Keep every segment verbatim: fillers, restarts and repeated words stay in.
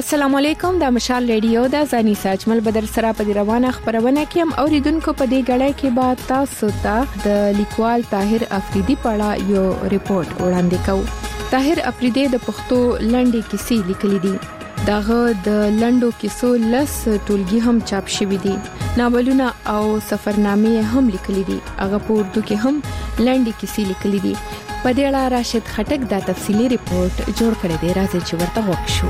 السلام علیکم، د مشال ریډیو د زانی ساجمل بدر سره په روانه خبرونه کې هم اوریدونکو په دې غړې کې با تاسو ته د لیکوال طاهر افریدي په اړه یو ریپورت وړاندې کوم. طاهر افریدي د پښتو لنډې کیسې لیکلې دي. دغه د لنډو کیسو لس ټولګي هم چاپ شوي دي. ناولونه او سفرنامې هم لیکلې دي. هغه په اردو کې هم لنډې کیسې لیکلې دي. په دې اړه راشد خټک دا تفصیلی ریپورت جوړ کړی دی. راځي چې ورته وښیو.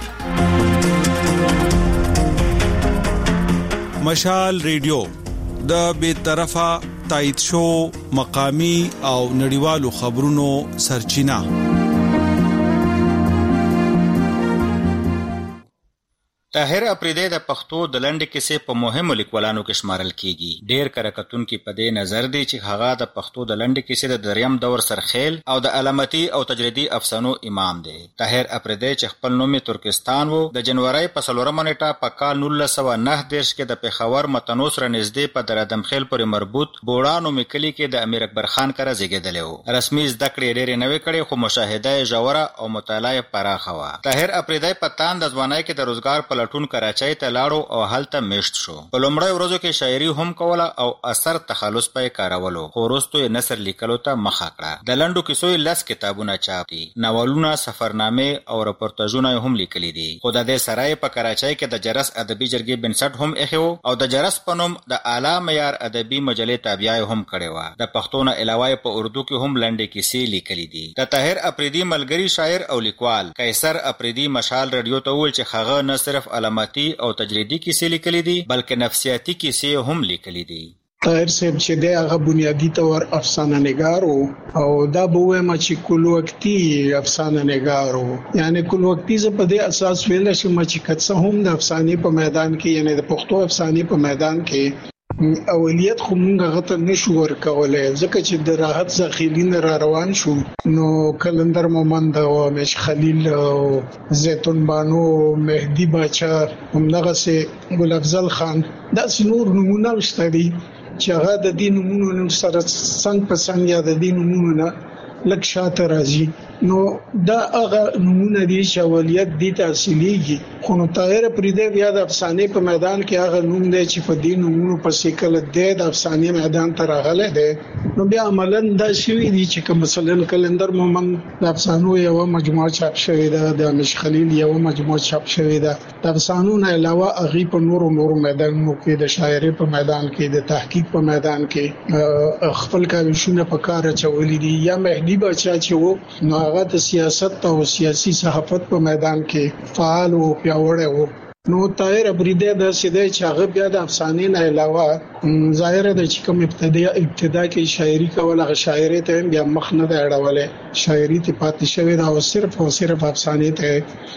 مشال ریډیو د بے طرفه تایید شو مقامی او نړیوالو خبرونو سرچینه. طاهر افریدي د پښتو د لنډې کیسې په مهمو لیکوالانو کې شمارل کیږي. ډېر کرکټونکي په دې نظر دي چې هغه د پښتو د لنډې کیسې د دریم دور سرخیل او د علامتي او تجریدي افسانو امام دی. طاهر افریدي چې خپل نوم ترکستان وو، د جنوري په څلورمه نیټه په کال نولس سوه نهه دېرش کې د پېښور متنو سره نږدې په درادمخیل پورې مربوط بوړانو مکلي کې د امیر اکبر خان کره زیږېدلی و. رسمي زده کړې ډېرې نه وې کړې، خو مشاهده یې ژوره او مطالعه یې پراخه وه. طاهر افریدي په تاند د ځوانۍ کې د روزګار په لټون کراچۍ ته لاړو او هلته میشت شو. په لومړیو ورځو کې شاعري هم کوله او اثر تخلص پې کارولو، خو وروستو یې نثر لیکلو ته مخه کړه. د لنډو کیسو یې لس کتابونه چاپ دي. ناولونه، سفرنامې او رپورتاژونه هم لیکلي دي. خو د دې سره یې په کراچۍ کې د جرس ادبي جرګې بنسټ هم ایښی و او د جرس په نوم د اعلی معیار ادبي مجلې تابعه هم کړې وه. د پښتو نه علاوه په اردو کې هم لنډې کیسې لیکلي دي. د طاهر افریدي ملګري شاعر او لیکوال قیصر افریدي مشال ریډیو ته وویل چې هغه نه صرف علامتي او تجریدي کیسې لیکلي دي بلکې نفسیاتي کیسې هم لیکلي دي. طاهر صاحب چې دی هغه بنیادی طور افسانه نگار و او دا به وایم چې کل وقتی افسانه نگار و. یعنی کل وقتی ز په دې اساس ویل شي چې کڅه هم د افسانې په میدان کې، یعنی د پښتو افسانې په میدان کې اولیت خو مونږ غته نشو ورکولای، ځکه چې د راحت ځخیلین را روان شو نو کلندر مومند او مش خلیل او زیتون بانو، مهدی باچا، همدغه سه ګل افضل خان، دا نور نمونه شته دي چې هغه د دین نمونه سره څنګه په څنګه یا د دین نمونه لک شاته راځي. نو دا هغه نمونه دي چې اولیت دي تحصیلیږي. خو نو طاهر افریدي بیا د افسانې په میدان کې هغه نوم دی چې په دې نومونو پسې کله دی د افسانې میدان ته راغلی دی. نو بیا عملاً دا شوي دي چې که مثلا کلندر مومند د افسانو یو مجموعه چاپ شوې ده، د مش خلیل یو مجموعه چاپ شوې ده. د افسانو نه علاوه هغه په نورو نورو میدانونو کې د شاعرۍ په میدان کې، د تحقیق په میدان کې خپل کاروشونه په کار اچولي دي. یا مهدی باچا چې وو نو هغه د سیاست او سیاسي صحافت په میدان کې فعال او پیاوړی وو. نو طاهر افریدي د سیده چې هغه بیا د افسانې نه علاوه ظاهر ده چې کوم ابتدا ابتدا کې شاعري کوله، هغه شاعري ته بیا مخ نه دی اړولې، شاعري ته پاتې شوی دا او صرف او صرف افسانې ته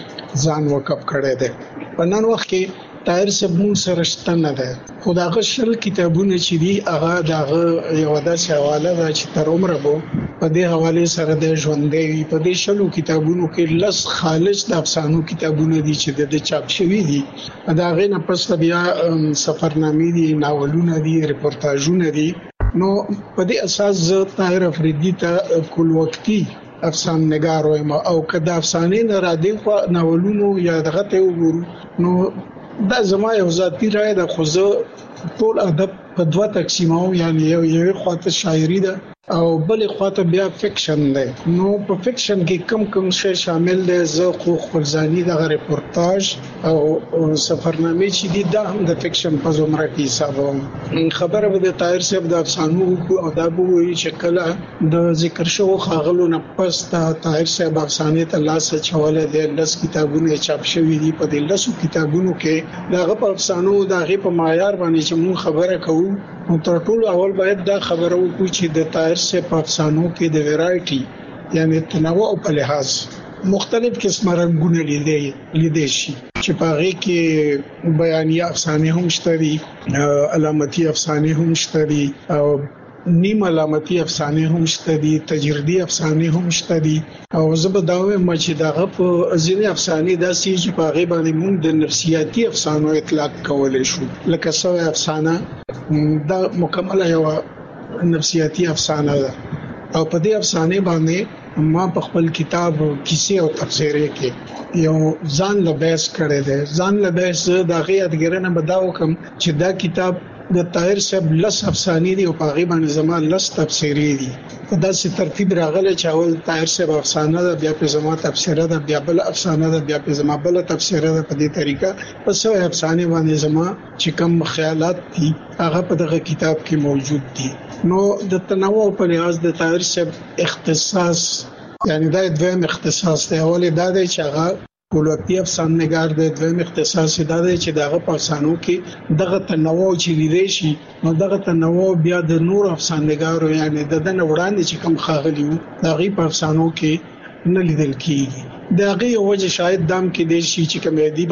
ځان وقف کړی دی. په نن وخت کې طاهر صاحب مون سره شته نه ده، خو داغه شل کتابونه چې دي هغه داغه یو داسې حواله ده چې تر عمره بو په دې حواله سره د ژوندې په دې شلو کتابونو کې لس خالص د افسانو کتابونه دي چې د چاپ شوي دي. دا غي نه پس بیا سفرنامې دي، ناولونه دي، ریپورتاژونه دي. نو په دې اساس زه طاهر افریدي ته کل وقتی افسانه نگار وایم او کدا افسانې نه را دي خو ناولونو یا دغه ته وګورو نو دا زما یو ذاتی رائے ده. خو زه ټول ادب په دوه تقسیمو، یعنی یو یو خواته شاعري ده او بل خواته بیا فکشن ده. نو په فکشن کې کم کم شی شامل ده. زه خو خپلځاني د ریپورتاج او سفرنامې چې دي دا هم د فکشن په زمره کې حسابوم. خبره به د طاهر صاحب د افسانو او د ابووي چې کله د ذکر شو خاغلو نه پس د طاهر صاحب افسانې ته لاس چوله د لس کتابونه چاپ شوي دي. په دې لسو کتابونو کې دغه په افسانو دغه په معیار باندې چې مون خبره کوو نو تر ټولو اول باید دا خبره وکړو چې د طاهر صاحب په افسانو کې د ویرایټي یعنی تنوع په لحاظ مختلف قسمه رنگونه لیدي لیدي شي چې په هغه کې بیانیه افسانې هم شته دي، علامتي افسانې هم شته دي او نیم علامتي افسانې هم شته دي، تجریدي افسانې هم شته دي. او زه به دا وایم چې دغه په ځینې افسانې داسې چې په هغه باندې موږ د نفسیاتي افسانو اطلاق کولای شو، لکه سوې افسانه دا مکمله یو نفسیاتي افسانه ده او په دې افسانې باندې ما په خپل کتاب کیسې او تفسیرې کې یو ځان له بیس کړی دی. ځان له بیس د هغې یادګارونه به دا وکړم چې دا کتاب د طاهر صاحب لس افسانې دي او په هغې باندې زما لس تفسیرې دي. په داسې ترتیب راغلی چې اول طاهر صاحب افسانه ده، بیا پې زما تفسیره ده، بیا بل افسانه ده، بیا پې زما بل تفسیره ده. په دې طریقه په سوې افسانې باندې زما چې کوم خیالات دي هغه په دغه کتاب کې موجود دي. نو د تنوع په لحاظ د طاهر صاحب اختصاص یعنی دا دویم اختصاص دی. اول دا دی چې هغه ولوپی افسانه نگار دی، دویم اختصاص دا دی چې دغه په افسانو کې دغه تنوع چې لیدل شي نو دغه تنوع بیا د نور افسانه نگارو یعنی د دنه وړاندې چې کوم خاغلی وو دغه په افسانو کې نه لیدل کیږي. دغه وجه شاید دام کې دی شي چې کمیدی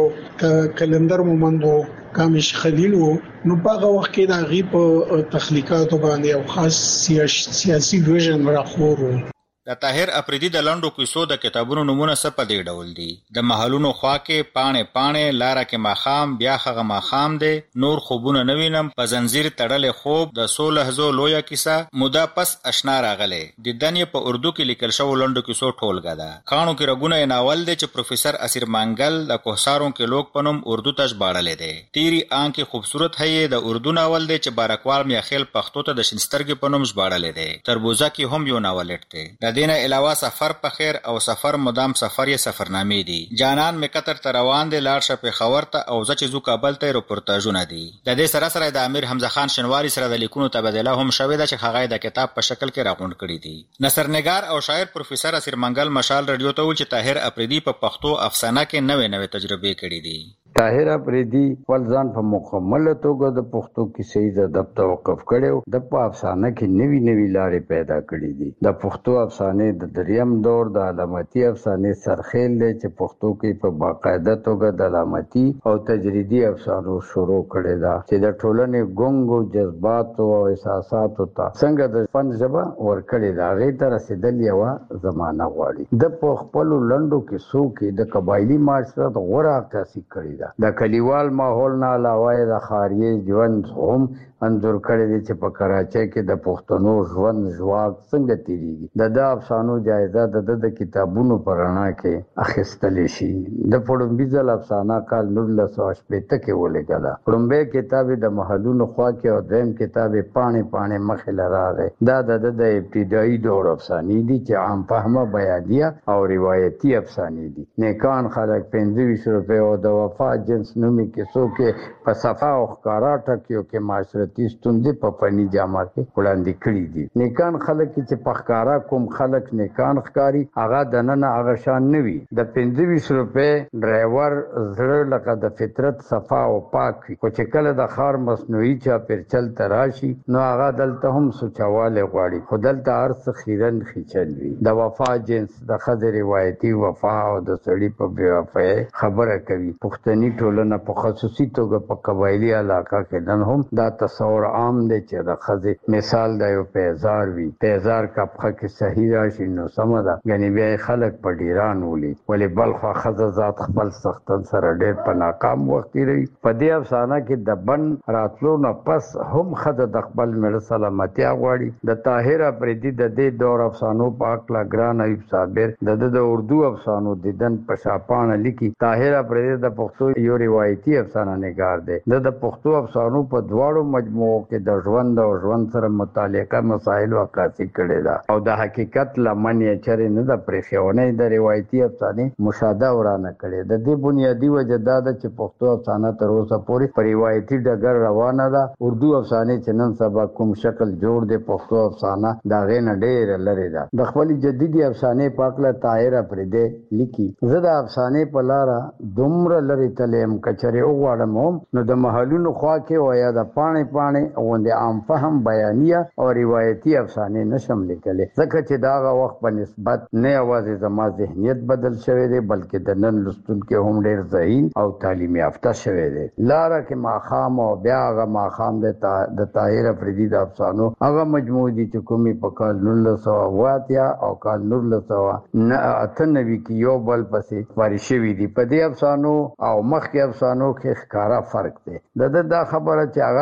بچاو کلندر مومندو کامش خلیل وو نو په هغه وخت کې دغه په تخلیقاتو باندې او خاص سیاسي ویژن راخورو. د طاهر افریدي د لنډو کیسو د کتابونو نمونه څه په دې ډول دي؟ د محلونو خوا کې پاڼې پاڼې، لاره کې ماښام، بیا هغه ماښام دی، نور خوبونه نه وینم، په زنځیر تړلې خوب، د څو لحظو لویه کیسه، موده پس اشنا راغلی. د دن یې په اردو کې لیکل شوو لنډو کیسو ټولګه ده. کاڼو کې رګونه یې ناول دی چې پروفیسر اسیر مانګل د کوهساروں کې لوک په نوم اردو ته ژباړلی دی. تیری آنکې خوبصورت ہے د اردو ناول دی چې بارکوال میاخیل پښتو ته د شینسترګې په نوم ژباړلی دی. تربوزه کې هم یو ناولټ دی. د دینه علاوه سفر په خیر او سفر مدام سفر یې سفرنامې دي. جانان می قطر ته روان دی، لاړ شه پېښور ته او زه چې ځو کابل ته رپورتاژونه دي. د دې سره سره د امیر حمزه خان شنواري سره د لیکونو تبادله هم شوې ده چې هغه د کتاب په شکل کې راغونډ کړي دي. نثرنګار او شاعر پروفیسر اسیر منګل مشال رادیو ته ویل چې طاهر افریدي په پښتو افسانه کې نوې نوې تجربې کړې دي. طاهر افریدي خپل ځان په مکمله توګه د پښتو کیسې د ادب توقف کړو. د په افسانه کې نوې نوې لارې پیدا کړې دي. د پښتو افسانې د دریم دور د علامتي افسانې سرخیل دی چې پښتو کې په باقاعده توګه د علامتي او تجریدي افسانو شروع کړې ده چې د ټولنې ګونګو جذبات او احساساتو ته څنګه د فن ژبه ورکړې ده هغې ته رسېدل یوه زمانه غواړي. د په خپلو لنډو کیسو کې د قبایلي معاشرت غوره عکاسي کړې ده. د کلیوال ماحول نه علاوه د ښاریه ژوند هم انځور کړی دی چې په کراچۍ کې د پښتنو ژوند ژواک څنګه تیریږي. د ده افسانو جایزه د ده د کتابونو په رڼا کې اخیستلی شي. د پړومبي ځل افسانه کال نولس سوه شپېته کې ولیکله. پړومبی کتاب د محلونو خوا کې او دویم کتاب پاڼې پاڼې مخې له راغی. دا د ده د ابتدایي دور افسانې دي چې عام فهمه بیانیه او روایتي افسانې دي. نیکان خلک پنځه ویشت روپۍ او د وفا جنس نومي کیسو کې په صفا او ښکارا ټکیو کې معاشرتي ستونزې په فني جامه کې وړاندې کړي دي. نیکان خلک چې په ښکارا کوم خلک نیکان ښکاري هغه دننه هغه شان نه وي. د پنځه ویشت روپۍ ډرایور زړه لکه د فطرت صفا او پاک وي، خو چې کله د ښار مصنوعي چاپېرچل ته راشي نو هغه دلته هم سوچوالی غواړي، خو دلته هر څه خیرن خیچن وي. د وفا جنس د ښځې روایتي وفا او د سړي په بېوفایۍ خبره کوي. پښتني ټولنه په خصوصي توګه په قبایلي علاقه کې نن هم دا تصور عام دی چې د ښځې مثال د یو پیزار وي. پیزار کپخه کې صحیح راشي نو سمه ده، یعنې بیا یې خلک په ډیران ولي، ولې بلخوا ښځه ذات خپل سختن سره ډېر په ناکام وخت تېروي. په دې افسانه کې د بن راتلو نه پس هم ښځه د خپل مېړه سلامتیا غواړي. د طاهر افریدي د دې دور افسانو په هکله ګران ایوب صابر د ده د اردو افسانو دیدن په شاپانه لیکي. طاهر افریدي د پښتو یو روایتي افسانه نګار دی. د د پښتو افسانو په دواړو مجموعو کې د ژوند او ژوند سره متعلقه مسایل عکاسي کړې ده او د حقیقت لمن یې چرې نه ده پرېښې. د روایتي افسانې مشاهده ورانه کړې. د دې بنیادي وجه دا ده چې پښتو افسانه تر اوسه پورې په روایتي ډګر روانه ده. اردو افسانې چې نن سبا کوم شکل جوړ دی پښتو افسانه د هغې نه ډېره لرې ده. د خپلې جدیدي افسانې په هکله طاهر افریدی لیکي: زه د افسانې په لاره دومره لرې تللی یم که چېرې وغواړم هم نو د محلونو خوا کې او یا د پاڼې پاڼې غوندې عام فهم بیانیه او روایتي افسانې نشم لیکلی، ځکه چې د هغه وخت په نسبت نه یوازې زما ذهنیت بدل شوی دی بلکې د نن لوستونکي هم ډېر ذهین او تعلیم یافته شوی دی. لاره کې ماښام او بیا هغه ماښام د طاهر افریدي د افسانو هغه مجموعې دي چې کومې په کال نولس سوه اوه اتیا او کال نولس سوه اته نوي کې یو بل پسې خپارې شوي دي. په دې افسانو او مخکې افسانو کې ښکاره فرق دی. د ده دا خبره چې هغه د افسانې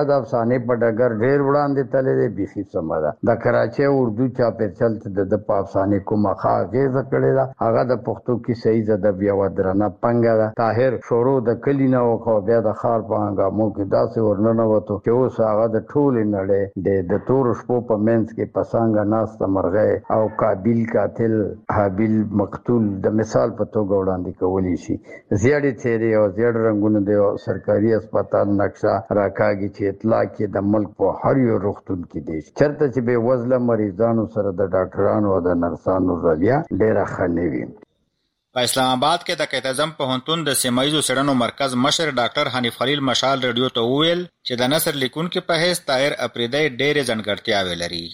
افسانه په ډګر ډیر وړاندې تللی بيخي سمدا د کراچي اردو چاپه چلت د په افسانه کومه خاغه کړی دا هغه د پښتو کې صحیح زده بیا ودرنه پنګا طاهر شورو د کلینا او خو بیا د خار په هنګامو کې داسې ورننه وته چې اوس هغه د ټول نړۍ د تور شپو په منځ کې پسانګا ناس تمرغه او قابل قاتل حابیل مقتول د مثال په توګه وړاندې کولی شي زیړې تیرې او زیړ رنگونه د سرکاري هسپتال نقشه راکاږي چې اطلاع کې د ملک په هر یو روغتون کې دي چرته چې به وزله مریضانو سره د ډاکټرانو او د نرسانو رویه ډیره خنوي په اسلام آباد کې د قیتزم پوهنتون د سیمایزو څېړنو مرکز مشر ډاکټر حنیف خلیل مشال رادیو ته وویل چې د نثر لیکونکو په حیث طاهر اپریدی ډېرې ځانګړتیاوې لري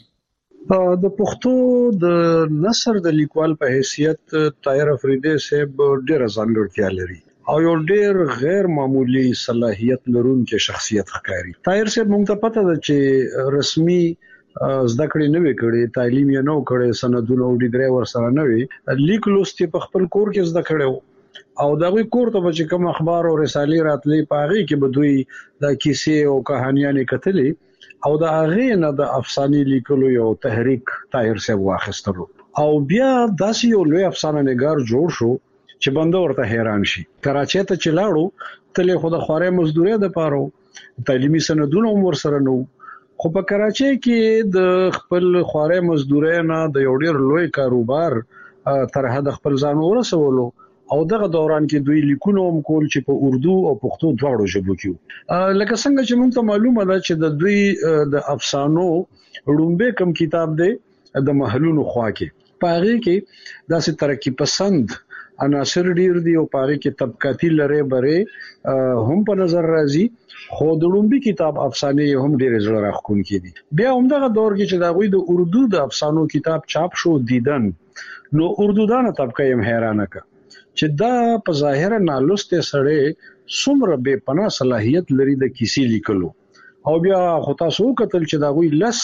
د پښتو د نثر د لیکوال په حیثیت طاهر اپریدی صاحب ډېر ځانګړتیا لري او یو ډېر غیر معمولی صلاحیت لرونکي شخصیت ښکاري طاهر صاحب موږ ته پته ده چې رسمي زده کړې نه وکړي تعلیم یې نه وکړي سندونه او ډیګري ورسره نه وي لیک لوستي په خپل کور کې زده کړو او دا وی کور ته چې کوم اخبار او رسالې راتلې پاغي کې بدوي د کیسې او کہانیانې کتلې او د هغه نه د افسانې لیکلو یو تحریک طاهر صاحب واخیستلو او بیا داسې یو لوی افسانه نګار جوړ شو چې بنده ورته حیران شي کراچۍ ته چلاړو تله خو د خوارې مزدوري د پاره تعلیمي سندونه عمر سره نو خو په کراچۍ کې د خپل خوارې مزدوري نه د یو ډیر لوی کاروبار تر حد خپل ځان ورسولو او دغه دوران کې دوی لیکونه هم کول چې په اردو او پښتو دواړو ژبو کې لکه څنګه چې موږ ته معلومه ده چې د دوی د افسانو رومبه کم کتاب دی د محلونو خوا کې پاره کې داسې ترقی پسند عناصر ډیر دي او پاره کې طبقاتي لره بره هم په نظر راځي خو د رومبه کتاب افسانه هم ډیر زړه راخون کړي بیا هم دغه دور کې چې دا غوي د اردو د افسانو کتاب چاپ شو دیدن نو اردو دانه طبقه هم حیرانه کا چې دا په ظاهر نالوسته سره څومره بے پناه صلاحیت لري د کیسې لیکلو او بیا خو تاسو کتل چې دا غوي لس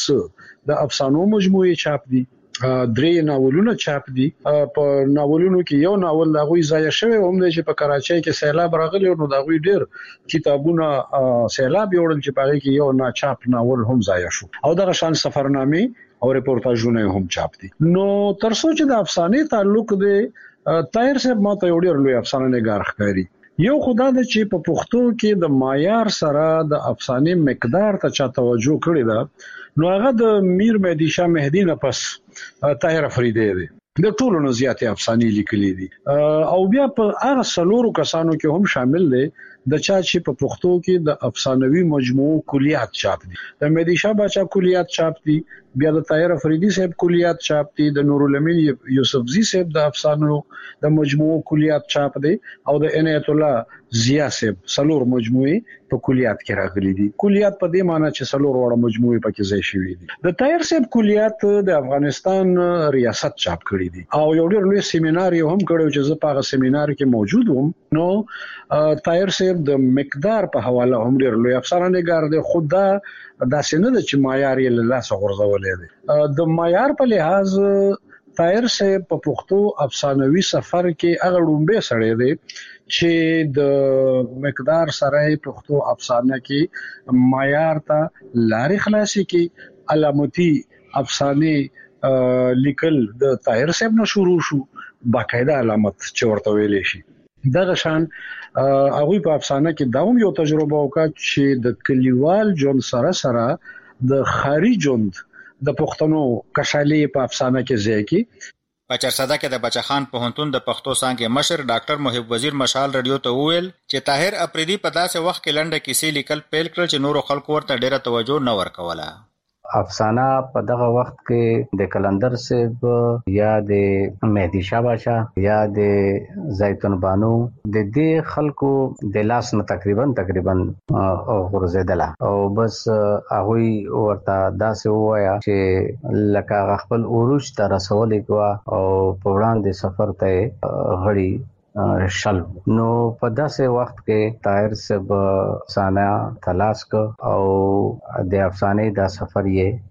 د افسانو مجموعه چاپ دي درې ناولونه چاپ دي په ناولونو کې یو ناول دا غوي ځای شوی هم دی چې په کراچۍ کې سیلاب راغلی نو دا غوي ډیر کتابونه سیلاب یوړل چې په کې یو نا چاپ ناول هم ځای شو او دغه شان سفرنامه او ریپورتاژونه هم چاپ دي نو تر څو چې د افسانې تعلق دی طاهر صاحب ماته یو ډیر لوی افسانه نګار ښکاري یو خدای د چې په پښتو کې د معیار سره د افسانې مقدار ته چا توجه کړی دا نو هغه د میر مهدی شاه مهدی نه پس طاهر اپریدی دی د ټولو نه زیاتې افسانې لیکلې دي او بیا په هغه سلورو کسانو کې هم شامل دي د چا چې په پښتو کې د افسانوي مجموعو کلیات چاپ دي د مهدی شاه بچا کلیات چاپ دي بیا د طاهر اپریدی صاحب کلیات چاپ دي د نور الامین یوسفزی صاحب د افسانو د مجموعو کلیات چاپ دي او د عنایت الله ضیا صاحب سلور مجموعه په کلیات کې راغلي دي کلیات په دې معنی چې سلور وړه مجموعه پکې ځای شوی دي د طاهر صاحب کلیات د افغانستان ریاست چاپ کړی دي او یو ډېر لوی سیمینار یو هم کړو چې زه په هغه سیمینار کې موجود وم نو طاهر صاحب د مقدار په حواله هم ډېر لوی افسانه نګار دی خدا دا څنګه د چې معیار یې له لاس غورځولې دي د معیار په لحاظ طاهر صاحب په پښتو افسانوي سفر کې هغه رومبه سړی دی چې د مقدار سره پښتو افسانه کې معیار ته لارې خلاصي کې علامتي افسانه لیکل د طاهر صاحب نه شروع شو باقاعده علامت چې ورته ویلې شي دغه شان هغه په افسانه کې داوم یو تجربه وکړه چې د کلیوال جون سره سره د خاري جوند د پښتنو کشالي په افسانه کې ځای کې په چرسده کې د بچخان پوهنتون د پښتو څانګې مشر ډاکټر محب وزیر مشال رادیو ته وویل چې طاهر اپریدی په داسې وخت کې لنډه کیسې لیکل پیل کړل چې نورو خلکو ورته ډیره توجه نه ورکوله افسانه په دغه وخت کې د کلندر صاحب یا د مهدی شاه باشا یا د زیتون بانو د دې خلکو د لاس نه تقریبا تقریبا غورځیدله او بس هغه ورته داسې وایا چې لکه خپل اوروج ته رسولې کوا او په وړاندې سفر ته غړي شل نو په داسې وخت کې طاهر صاحب افسانه تلاش کو او د افسانې دا سفر یې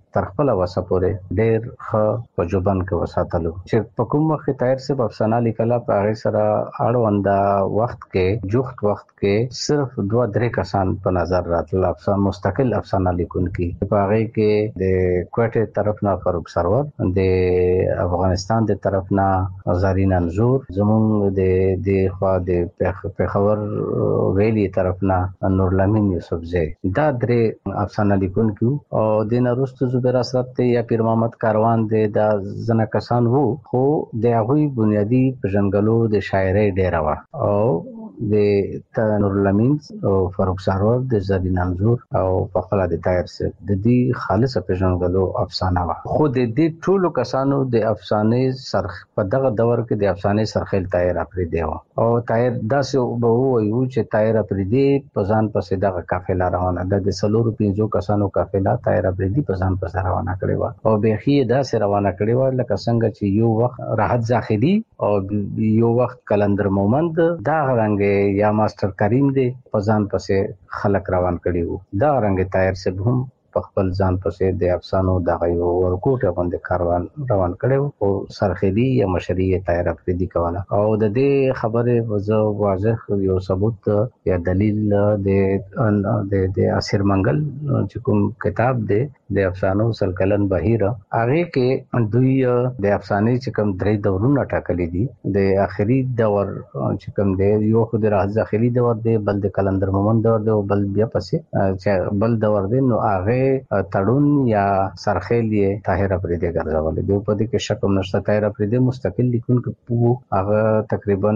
تر خپل وسه پورې ډېر ښه په جوبن کې وساتلو چې په کوم وخت طاهر صاحب افسانه لیکله په هغه سره اړونده وخت کې جوخت وخت کې صرف دوه درې کسان په نظر راتل افسانه مستقل افسانه لیکونکي په هغه کې د کوټه طرف نه فاروق سرور د افغانستان د طرف نه زرین انزور زمون د د خوا د پیښور ویلي طرف نه نورلمین یوسفزی دا درې افسانه لیکونکي او د نورستو زبیر اسرت یا پیر محمد کاروان د زنه کسان وو خو د هغوی بنیادی پژنګلو د شاعرۍ ډیره وه او د نورلمین او فاروق سرور د زرین انزور او په خپل د طاهر صاحب د دې خالصه پژنګلو افسانه وه خو د دې ټولو کسانو د افسانې سرخ په دغه دور کې د افسانې سرخیل طاهر افریدی و او طاهر داسې به وایو چې طاهر افریدی په ځان پسې دغه قافله روانه ده د څلورو پنځو کسانو قافله طاهر افریدی په ځان پسې روانه کړې و او بيخي داسې روانه کړې و لکه څنګه چې یو وخت راحت زاخدي او یو وخت کلندر مومند دا رنګ یا ماستر کریم دی په ځان پسې خلک روان کړي وو دا رنګ طاهر صاحب هم په خپل ځان پسې د افسانو دغه یو ورکوټه باندې کاروان روان کړي او سرخدي یا مشري طاهر افریدی کوله او د دې خبره وزو واضح یو ثبوت یا دلیل د د د اسیر منګل چې کوم کتاب دی د افسانو سلکلن بهیر هغه کې دوی د افسانې چې کوم درې دورونه ټاکلي دي د اخري دور چې کوم دی یو خو د راز اخري دور دی بل د کلندر مومن دور دی او بل بیا پسې چې بل دور دی نو هغه تړون یا سرخیل یې طاهر افریدی ګرځول دی په دې کې شک هم نشته طاهر افریدی مستقل لیکونکی په هغه تقریبا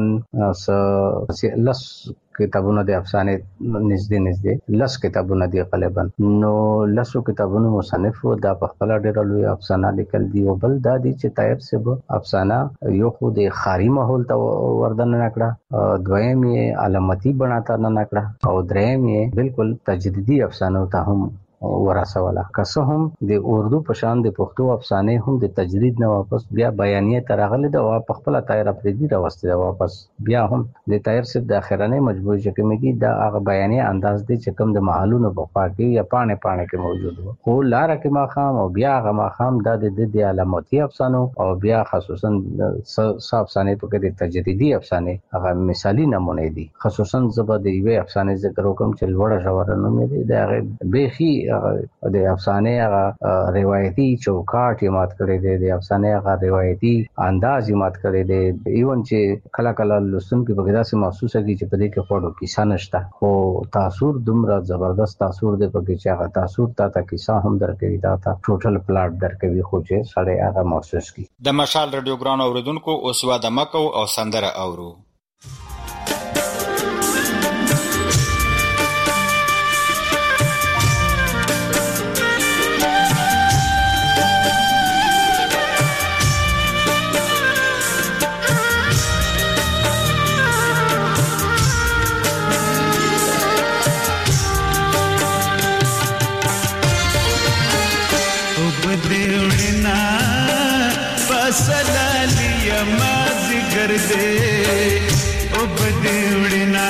لس کتابونه د افسانې نږدې نږدې لس کتابونه دي غالبا نو لسو کتابونو مصنف دا په خپل ډېر لوی افسانه لیکل دي او بل دا دي چې طاهر صاحب افسانه یو خو د خاري ماحول ته وردن نه کړه دویم یې علامتي بناته نه کړه او دریم یې بالکل تجدیدي افسانو ته هم ورسوله که هم د اردو په شان د پښتو افسانې هم د تجدید نه واپس بیا بیانیه ترغله د په خپل طاهر افریدی راوستي واپس بیا هم د طاهر صاحب د اخرانه مجبور چې کومي دا هغه بیانیه انداز دی چې کوم د محلونو په خوا کې یا پانه پانه کې موجود وو خو لار کې ماخام او بیا هغه ماخام د د علامتي افسانو او بیا خصوصا صاحب افسانې په کې د تجدیدي افسانې هغه مثالی نمونه دي خصوصا زبر د یوې افسانې ذکر وکم چې لوړه ژورنه مې دي د هغه بيخي د افسانې هغه روایتي چوکاټ یې مات کړی دی د افسانې هغه روایتي انداز یې مات کړی دی ایون چې کله کله لوستونکو په داسې محسوسه کی چې په دې کې فوټو کیسه نشته خو تاثیر دومره زبردست تاثیر دی په کې چې هغه تاثیر تا ته کیسه هم درکوي دا تا ټوټل پلاټ درکوي خو چې سړی هغه محسوس کی د مشال رادیو ګران اوریدونکو اوس وا د مکو او سندره اورو दे ओ बदेवड़ना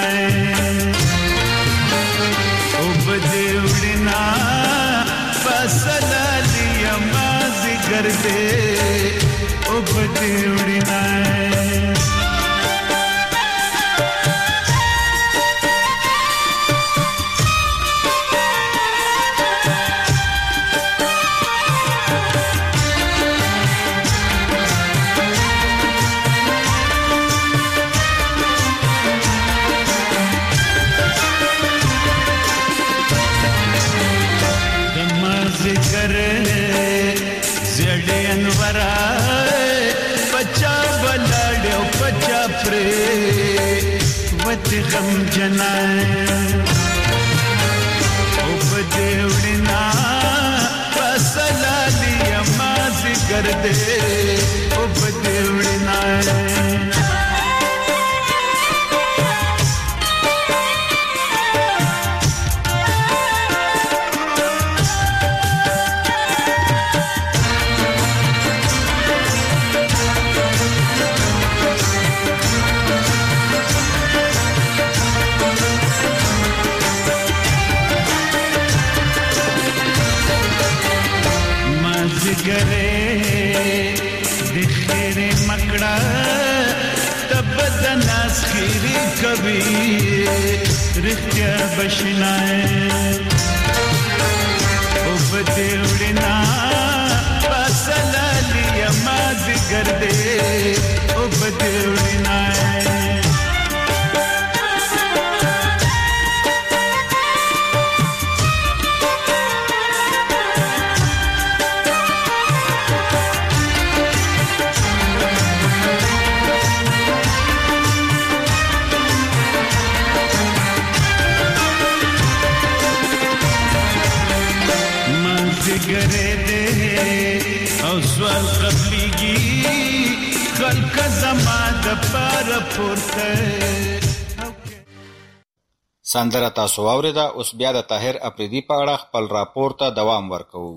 ओ बदेवड़ना बसला लिया माज कर दे ओ बदेवड़ना गम जनाए ओ बदेवड़ना बसला लिया माज कर दे ओ बदेवड़ना کړه تب د ناس خیری کبي رښتیا بشنای او بده وړنا پسلالی ما ذکر دې او بده وړنا ګره دې او سوال قبليږي خلق زما د پر پورته سندره تاسو اوریدا. اوس بیا د طاهر افریدي په اړه خپل راپور ته دوام ورکوو.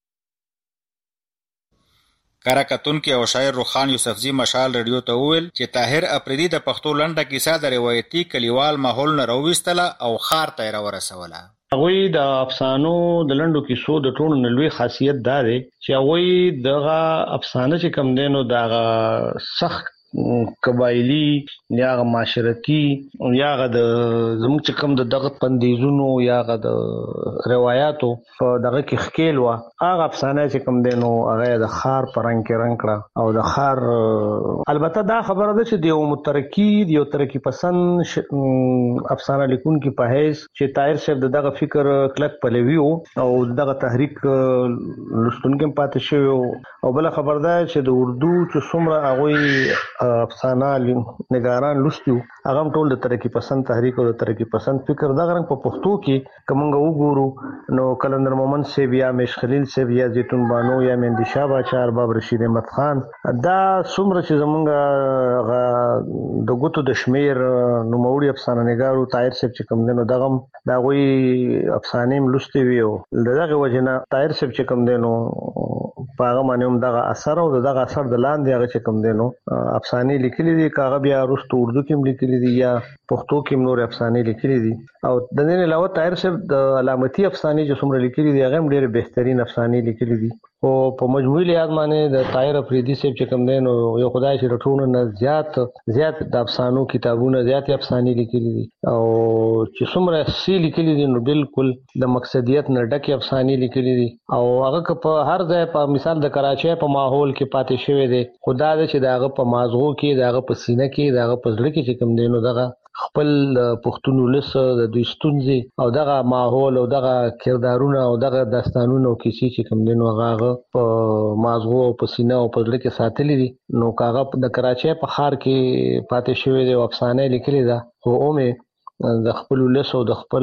کراکتونکي او شاعر روخان یوسفزي مشال رادیو ته وویل چې طاهر افریدي د پښتو لنډه کیسه د روایتي کلیوال ماحول نه راوویستله او ښار ته یې راورسوله. هغوی د افسانو د لنډو کیسو د ټولو نه لوی خاصیت دا دی چې هغوی دغه افسانه چې کوم دی نو دغه سخت قبایلی یا غ معاشرتي یا غ د زموږ چې کوم د دغه بندیزونو یا غ د روایتو په دغه کې خکیل و هغه افسانه چې کوم دی نو هغه د خار پرنګ کې رنگ کړه او د خار البته دا خبره ده چې د یو مترکی د یو ترکی پسند افسانه لیکونکي په هیڅ چې طاهر صاحب دغه فکر کلک پلوي او دغه تحریک لستونکو پاتې شوی او بل خبر ده چې د اردو چې څومره هغه افسانه نگاران لستیو هغه ټول د ترقی پسند تحریک او د ترقی پسند فکر دا غرنګ په پښتو کې کومنګ وګورو نو کلندر مومن سی بیا مش خلیل سی بیا زیتون بانو یا مهندی شاه بچار باب رشید احمد خان دا څومره چې زمونږ د ګوتو د شمیر نو موړي افسانه نگارو طاهر صاحب چې کوم دنو دغه دا غوي افسانې لستی ویو دغه وجنه طاهر صاحب چې کوم دنو پاغه باندې هم دغه اثر او دغه اثر د لاندې هغه چې کوم دنو افسانې لیکلي دي کاغه بیا رستو اردو کې لیکلي دي یا پښتو کې نور افسانې لیکلي دي او د دې نه علاوه طاهر صاحب د علامتي افسانې چې څومره لیکلي دي هغه ډېر بهترین افسانې لیکلي دي او په مجموعي لحاظ باندې د طاهر افریدي صاحب چې کوم دین او یو خدای چې رټونه نه زیات زیات د افسانو کتابونه زیات افسانې لیکلي دي او چې څومره سی لیکلي دي نو بالکل د مقصدیت نه ډکه افسانې لیکلي دي او هغه په هر ځای په مثال د کراچۍ په ماحول کې پاتې شوی دی خدای دې چې داغه په مازغو کې داغه په سینه کې داغه په ځړ کې چې کوم دینو دغه خپل پښتون ولس د دوی ستونزې او دغه ماحول او دغه کردارونه او دغه داستانونه او کیسې چې کوم دینو هغه په مازغو او په سینه او په ځړ کې ساتلي دي نو کاغه د کراچۍ په ښار کې پاتې شوی دی او افسانه لیکلي ده خو اومه د خپل ولس او د خپل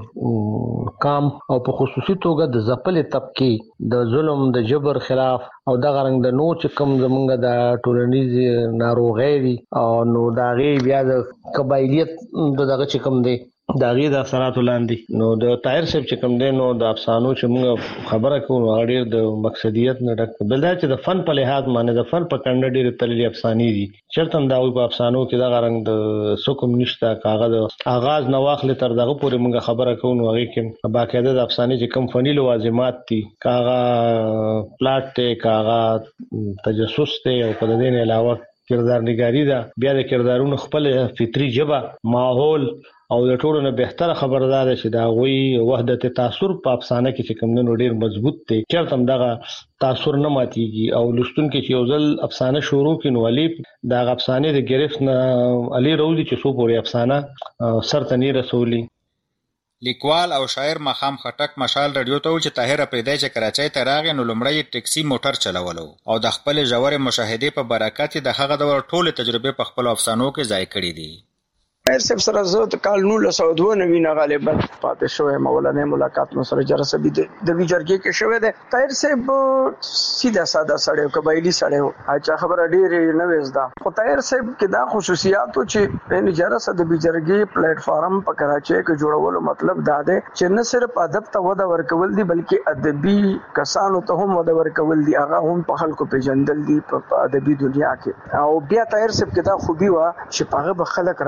قام او په خصوصي توګه د ځپل طبقه د ظلم د جبر خلاف او د غرنګ د نو چې کم زمونږ د ټولنیز ناروغي دي او نو داغي بیا د قبایلیت دغه چې کم دی داغي د اثرات لاندې نو د طاهر صاحب چې کم دی نو د افسانو چې موږ خبره کوو هغه د مقصدیت نه ډک بل دا چې د فن په لحاظ باندې د فن په کنده ډېر تللي افسانې دي چرته دا وي په افسانو کې دا غرنګ د سکم نشته کاغه د اغاز نو واخلې تر دغه پورې موږ خبره کوو نو هغه کې باقاعده د افسانې چې کم فنی لوازمات دي کاغه پلاټ ته کاغه تجسس ته او په دې نه علاوه کردارنګاری دا بیا د کردارونو خپل فطری جبه ماحول او د ټولو نه بهتره خبردار شي دا غوي وحدت تاثر په افسانه کې چې کوم نو ډیر مضبوط دی چرته دغه تاثر نه ماتيږي او لستون کې چې یو ځل افسانه شروع کین ولی دا افسانه د گرفت نه علي روزي چې سو پورې افسانه سرته نه رسولي. لیکوال او شاعر مخام خټک مشال رادیو ته چې طاهر افریدی چې کراچۍ ته راغی نو لومړی ټیکسي موټر چلولو او د خپل ژورې مشاهده په برکت د هغه د ټول تجربه په خپل افسانو کې ځای کړې دي. طاهر صاحب سره زه د کال نولس سوه دوه نوي نه غالبا پاتې شوی مولانه ملاقات مو سره جرسبي د وی جرګې کې شوی دی. طاهر صاحب سیده ساده سړی قبایلی سړی اچھا خبره ډېرې نه وېزدا خو طاهر صاحب کې دا خصوصیات چې ان جرسه د وی جرګې پلیټ فارم په کراچۍ کې جوړولو مطلب دا دی چې نه صرف ادب ته وده ورکول دي بلکې ادبي کسانو ته هم وده ورکول دي هغه هم په خلکو پیژندل دي په ادبي دنیا کې او بیا طاهر صاحب کې دا خوبي وا چې هغه به خلک راغونډي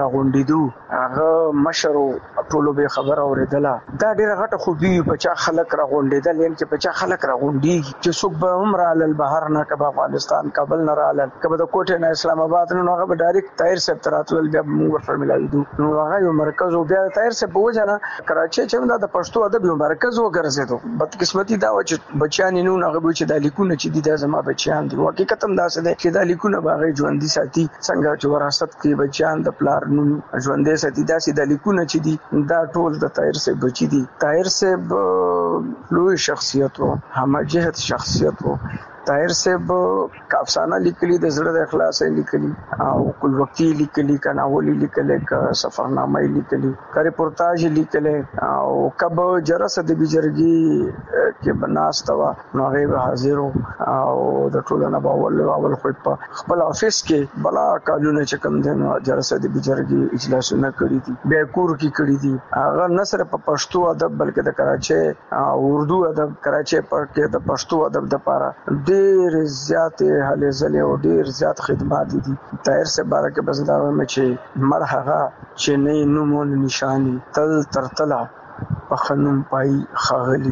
ملاویدو هغه مشر ټولو به خبر اوریدله دا ډیره غټه خوبي بچا خلک راغونډیدل یعنی چې بچا خلک راغونډي چې څوک به عمر علل بهر نه کبه افغانستان کابل نه رالل کبه د کوټه نه اسلام آباد نه هغه به ډایرکټ تایر سپ تراتل بیا موږ ورته ملاویدو نو هغه یو مرکز او بیا تایر سپ وځنه کراچي چې د پښتو ادب یو مرکز وګرځیدو بدقسمتي دا و چې بچیان نو هغه چې د لیکونه چې دي د زما بچیان دي حقیقت هم دا څه دی چې د لیکونه باغې ژوندۍ ساتي څنګه چې وراثت کې بچیان د پلار نوم ژوندۍ ساتي دا چې د لیکونه چې دي دا ټول د تایر سپ بچی دي تایر سپ لوی شخصیت و همجهت شخصیت و طاهر صاحب افسانه لیکلي د زړه د اخلاص لیکلي او کل وقتی لیکلي کناولی لیکلي ک سفرنامه لیکلي ک ریپورتاج لیکلي او کب جرس د بجرګي کې بناستوا نو هغه حاضر او د ټولنه باول اول خو په خپل افیس کې بلا کالونه چې کوم دین جرس د بجرګي اجلاسونه کړی دي به کور کې کړی دي هغه نه صرف په پښتو ادب بلکې د کراچي او اردو ادب کراچي پر کې د پښتو ادب د لپاره ډیر زیات هلې ځلې او ډیر زیات خدمات دي طاهر سے بارکه بس دا وایم چې مرحبا چې نه نومون نشانی تل ترتلا په خنن پای خاغلی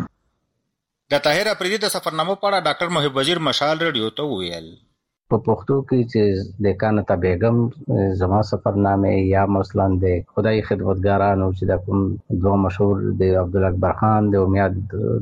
د طاهر افریدي د سفرنامو په اړه ډاکټر محب وزیر مشال رادیو ته ویل په پښتو کې چې د کانتا بیگم زما سفرنامه یا مثلا د خدای خدمتګارانو چې د کوم دوه مشهور د عبد الله اکبر خان د امید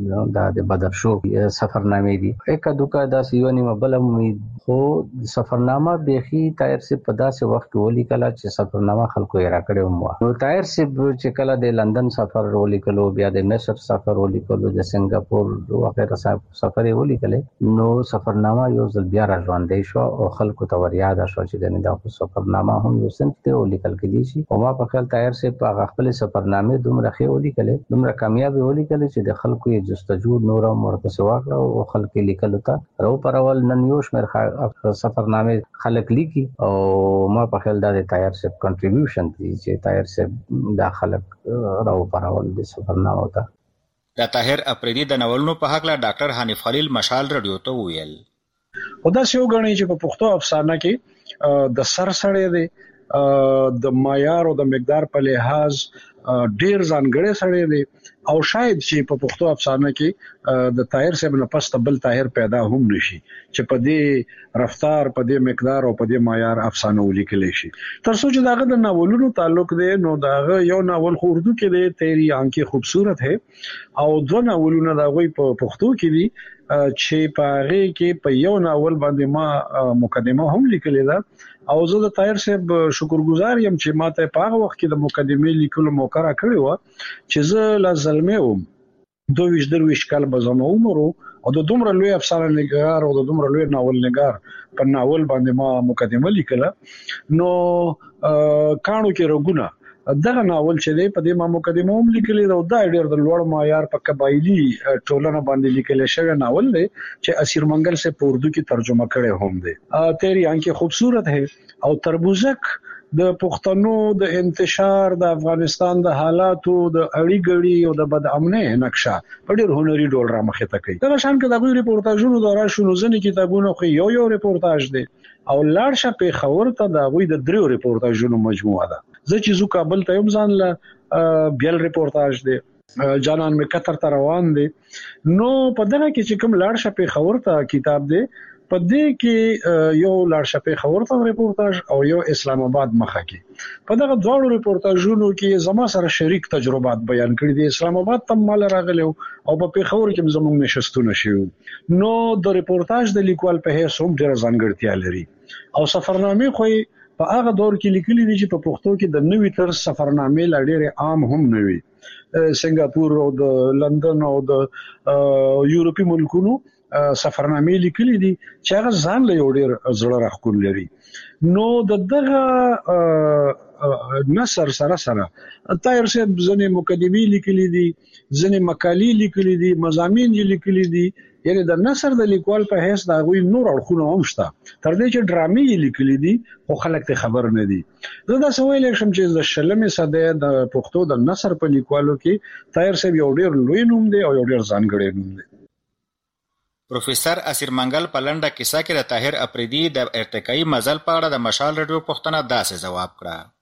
د بدر شو سفرنامه دي یک دوکا د سیونی مبل امید خو سفرنامه بيخي طاهر سے په داسې وخت ولي کلا چې سفرنامه خلکو یې راکړو مو نو طاهر سے چې کلا د لندن سفر ولي کلو بیا د مصر سفر ولي کلو د سنگاپور وغیرہ سفر ولي کله نو سفرنامه یو ځل بیا راځوندې شو او خلکو ته ورياد شو چې د سفرنامه هم یو سنت ته ولیکل کېدی شي او ما په خیال طاهر سے په خپل سفرنامه دومره خې ولیکل دومره کامیاب ولیکل چې د خلکو یې جستجو نورم ورپسې واکړه او خلک لیکل ته رو پرول نن یو شمیر سفرنامه خلک لیکي او ما په خیال د طاهر سے کنټریبیوشن دی چې طاهر سے د خلک رو پرول د سفرنامه ته د طاهر افریدي د ناولونو په حق لا ډاکټر حنیف خلیل مشال رادیو ته ویل خدا سیو غنی چې په پښتو افسانه کې د سر سړی دی د معیار او د مقدار په لحاظ ډیر ځانګړی سړی دی او شاید چې په پښتو افسانه کې د طاهر صاحب نه پس بل طاهر پیدا هم نشي چې په دې رفتار په دې مقدار او په دې معیار افسانه ولیکل شي تر څو چې داغه د ناولونو تعلق دی نو داغه یو ناول خو اردو کې دی تیری آنکھیں خوبصورت ہے او دوه ناولونه داغه په پښتو کې دي چې په هغه کې په یو ناول باندې ما مقدمه هم لیکلې ده او زه د طاهر صاحب شکرګزار یم چې ماته په هغه وخت کې د مقدمې لیکلو موقع را کړی و چې زه لا زلمه وم دوه ویشت درویشت کال به زما عمر او د دومره لوی افسانه نګار او د دومره لوی ناول نګار په ناول باندې ما مقدمه لیکله نو کانو کې رګونه دغه ناول چې دی په دې ما مقدمه هم لیکلې او دا ډېر د لوړ معیار په قبایلی ټولنه باندې لیکل شوی ناول دی چې اسیر منګل سے په اردو کې ترجمه کړي هم دی تیری آنکھیں خوبصورت ہے او تربوزک د پښتنو د انتشار د افغانستان د حالاتو د اړی ګړی او د بد امنۍ نقشه په ډېر هنري ډول را مخې ته کوي دا شان کې د غوي ریپورتاژونو دورا شنو ځنې کتابونو خو یو یو ریپورتاج دی او لاړ شه په خبر ته د غوي د دریو ریپورتاژونو مجموعه ده زه چې زو کابل ته یم ځان له بیل ریپورتاج دی جانان می قطر ته روان دي نو په دغه کې چې کوم لاړ شه په خبر ته کتاب دی په دې کې یو لاړ شه په خبر ته ریپورتاج او یو اسلام آباد مخه کې په دغه دوه ریپورتاژونو کې زما سره شریک تجربات بیان کړي دي اسلام آباد تم مال راغلو او په پیښور کې زموږ نشستونه شو نو د ریپورتاج د لیکوال په هیڅ هم ډېر ځانګړتیا لري او سفرنامه خو په هغه دور کې لیکلي دي چې په پښتو کې د نوې تر سفرنامه لړ عام هم نوي سنگاپور او د لندن او د یورپی ملکونو سفرنامه لیکلي دي چې هغه ځان له یو ډېر زړه راخون لري نو د دغه نثر سره سره طاهر صاحب ځنې مقدمې لیکلي دي ځنې مقالې لیکلي دي مضامین یې لیکلي دي یعنی د نثر د لیکوال په هیڅ دا غوي نور اړخونه هم شته تر دې چې ډرامې لیکلي دي خو خلک ته خبر نه دي زه دا سوال کوم چې د شلمې صدې د پښتو د نثر په لیکوالو کې طاهر صاحب یو ډېر لوی نوم دی او یو ډېر ځانګړی نوم دی پروفیسور اسیر منګل په لنډه کیسه کې د طاهر افریدي د ارتقایي مزل په اړه د مشال رادیو پوښتنه داسې ځواب کړه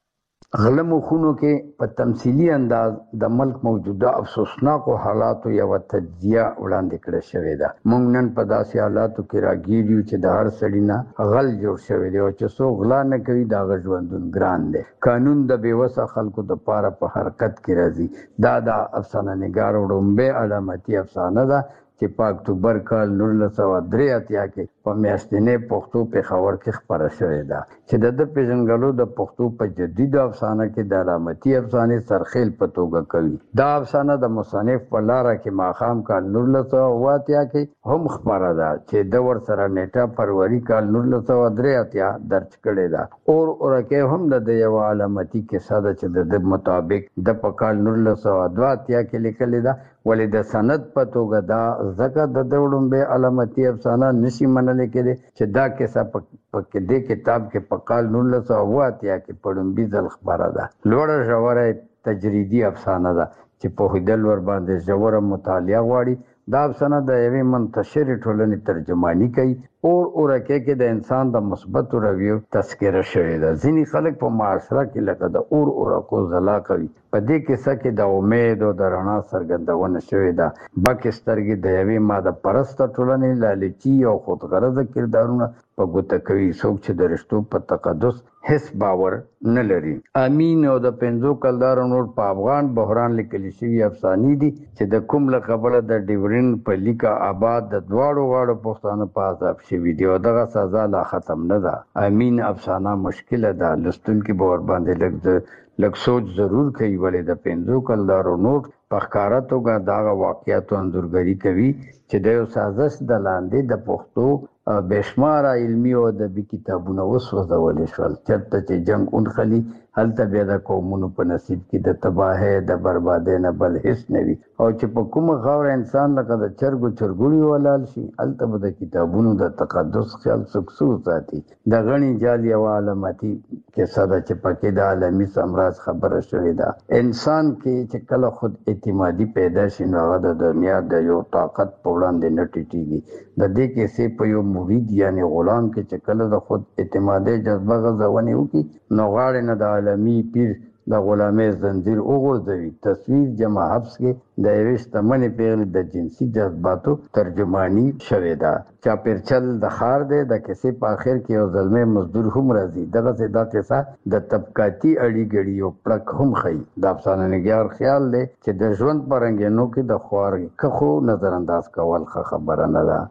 غلمو خونو کې په تمثيلي انداز د ملک موجوده افسوسناکو حالاتو یو تجزیه وړاندې کړې شوې ده. موږ نن په داسې حالاتو کې راګیریو چې د هر سړي نه غل جوړ شوی دی او چې څوک غلا نه کوي دا غ ژوندون ګران دی. قانون د بیوسه خلکو د پاره په حرکت کې راځي. دا د افسانه نګار وړومبه علامتي افسانه ده چې په اکتوبر کال نولس سوه درې اتیا کې په میاشتنې پښتو پېښور کې خپره شوې ده چې د د پیژنګلو د پښتو په جدید افسانه کې د علامتي افسانې سرخیل په توګه کوي. دا افسانه د مصنف په لاره کې ماښام کال نولس سوه اوه اتیا کې هم خپره ده چې د ورسره نیټه فروری کال نولس سوه درې اتیا درج کړې ده. اور اورکه هم د یو علامتي کیسه ده چې د مطابق د په کال نولس سوه دوه اتیا کې لیکلې ده. ولې د سند په توګه دا ځکه د وړومبه علامتي افسانه نشي منل کېدی چې دا کیسه په دې کتاب کې په کال نولس سوه اوه اتیا کې په لومړي ځل خپره ده. لوړه ژوره تجریدي افسانه ده چې پوهېدل ور باندې ژوره مطالعه غواړي. دا افسانه د یوې منتشرې ټولنې ترجماني کوي. اور اورکه کې د انسان د مثبت رویو تذکره شوې ده. ځینې خلک په معاشره کې لکه د اور اورکو ځلا کوي. په دې کیسه کې د امید او د رڼا څرګندونه شوې ده. بکې سترګې د یوې ماده پرسته ټولنې لالچي او خودغرضه کردارونه په ګوته کوي. څوک چې د رښتو په تقدس هیڅ باور نه لري. امین او د پنځو کلدارو نور په افغان بحران لیکل شوي افسانې دي چې د کوم له کبله د ډیورین په لیکه آباد د دواړو غاړو پښتانه په عذاب شوي دي او دغه سزا لا ختم نه ده. امین افسانه مشکله ده. لوستونکي به ور باندې لږ لږ سوچ ضرور کوي. ولې د پنځو کلدارو نوټ په ښکاره توګه دغه واقعیتو انځورګري کوي چې د یو سازش د لاندې د پښتو بېشماره علمي او ادبي کتابونه وسوځول شول. چېرته چې جنګ اونخلي هلته بیا د قومونو په نصیب کې د تباهۍ د بربادۍ نه بل هېڅ نه وي. او چې په کومه خاوره انسان لکه د چرګو چرګوړي ولال شي هلته به د کتابونو د تقدس خیال څوک څه وساتي. د غڼې جال یوه علامتي کیسه ده چې پکې د عالمي سامراج خبره شوې ده. انسان کې چې کله خود اعتمادي پیدا شي نو هغه د دنیا د یو طاقت په وړاندې نه ټیټېږي. د دې کیسې په یو مرید یعنی غلام کې چې کله د خود اعتمادي جذبه غځونې وکړي نو غاړې نه د عالمي پیر د غلامۍ زنجیر وغورځوي. تصویر جمع حبس کې د یوې شتمنې پیغلې د جنسي جذباتو ترجماني شوې ده. چاپېرچل د ښار دی. د کیسې په آخر کې یو زلمی مزدور هم راځي. دغسې دا کیسه د طبقاتي اړي ګړي یو پړک هم ښیي. د افسانه نګار خیال دی چې د ژوند په رنګینو کې د خوارۍ کښو نظر انداز کول ښه خبره نه ده.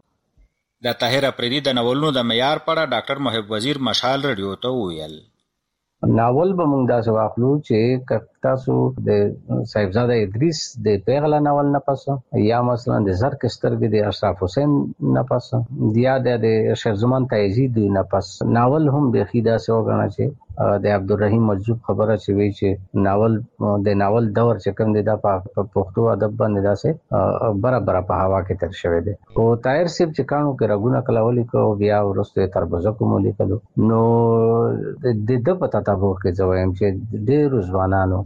د طاهر افریدي د ناولونو د معیار په اړه ډاکټر محب وزیر مشال رادیو ته وویل. ناول به موږ داسې واخلو چې تاسو د صاحبزاده ادریس د پیغله ناول نه پس یا مثلا د زرق سترګې د اشرف حسین نه پس یا د شیرزمان تایزی د نه پس ناول هم به خیدا سه وګڼه چې د عبدالرحیم مجذوب خبره چې وی چې ناول د ناول دور چې کوم دی دا په پښتو ادب باندې داسې برابر په هوا کې تر شوی دی. او طاهر صاحب چې کانو کې رغونه کلاولي کو بیا ورسته تربزه کوم لیکلو نو د د پتا تاسو کې زویم چې ډېر ځوانانو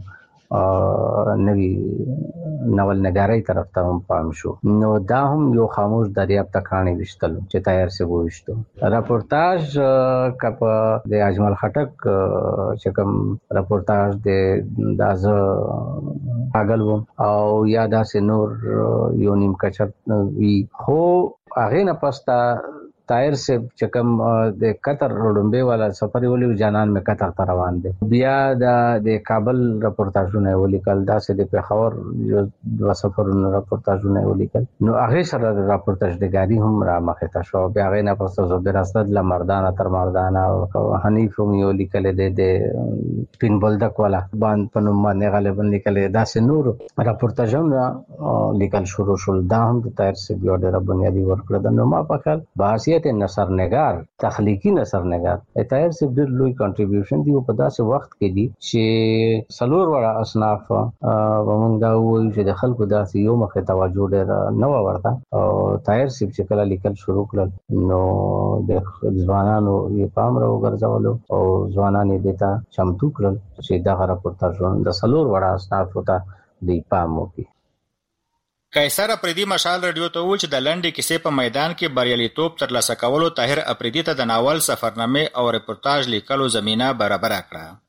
نوی ناول نګارۍ طرف ته هم پام شو. نو دا هم یو خاموش دریاب ته کاڼي وشتل چې طاهر صاحب وشتو. راپورتاژ کپ د اجمل خټک چې کوم راپورتاژ د داز اگل وو او یا داسې نور یو نیم کچر وی خو هغه نه پستا طاهر صاحب چې کوم د قطر وړومبه والا سفر ولې جانان مې قطر ته روان دي. بیا د کابل راپورتاژونه ولیکل. داسې د پیښور یو د سفرونو راپورتاژونه ولیکل. نو هغه سره د راپورتاژ دګاری هم را مخه تا شو. بیا هغه نه پسته زبیر اسد ل مردانه تر مردانه او حنیف هم یو لیکل د د پین بولدک والا باندې پنوم باندې غالبا لیکل. داسې نور راپورتاژونه لیکل شروع شول. دا هم د طاهر صاحب یو ډېر بنیادی ورکړه د نو ما په خیال باسي نثر نگار تخلیقی نثر نگار طاهر صاحب ډېر لوی کنټریبیوشن دی په داسې وخت کې دی چې سلور وړه اصناف ومنګ دا وایي چې د خلکو داسې یو مخه توجه ډېر نه ورته. او طاهر صاحب چې کله لیکل شروع کړل نو د ځوانانو یې پام را وګرځولو او ځوانان یې دیتا چمتو کړل چې دا راپورتاژونه د سلور وړه اصناف ته دی پام وکړي. قیصر افریدي مشال رادیو ته وویل چې د لنډې کیسې په میدان کې بریالیتوب ترلاسه کولو طاهر افریدي ته د ناول سفرنامې او رپورتاژ لیکلو زمینه برابره کړه.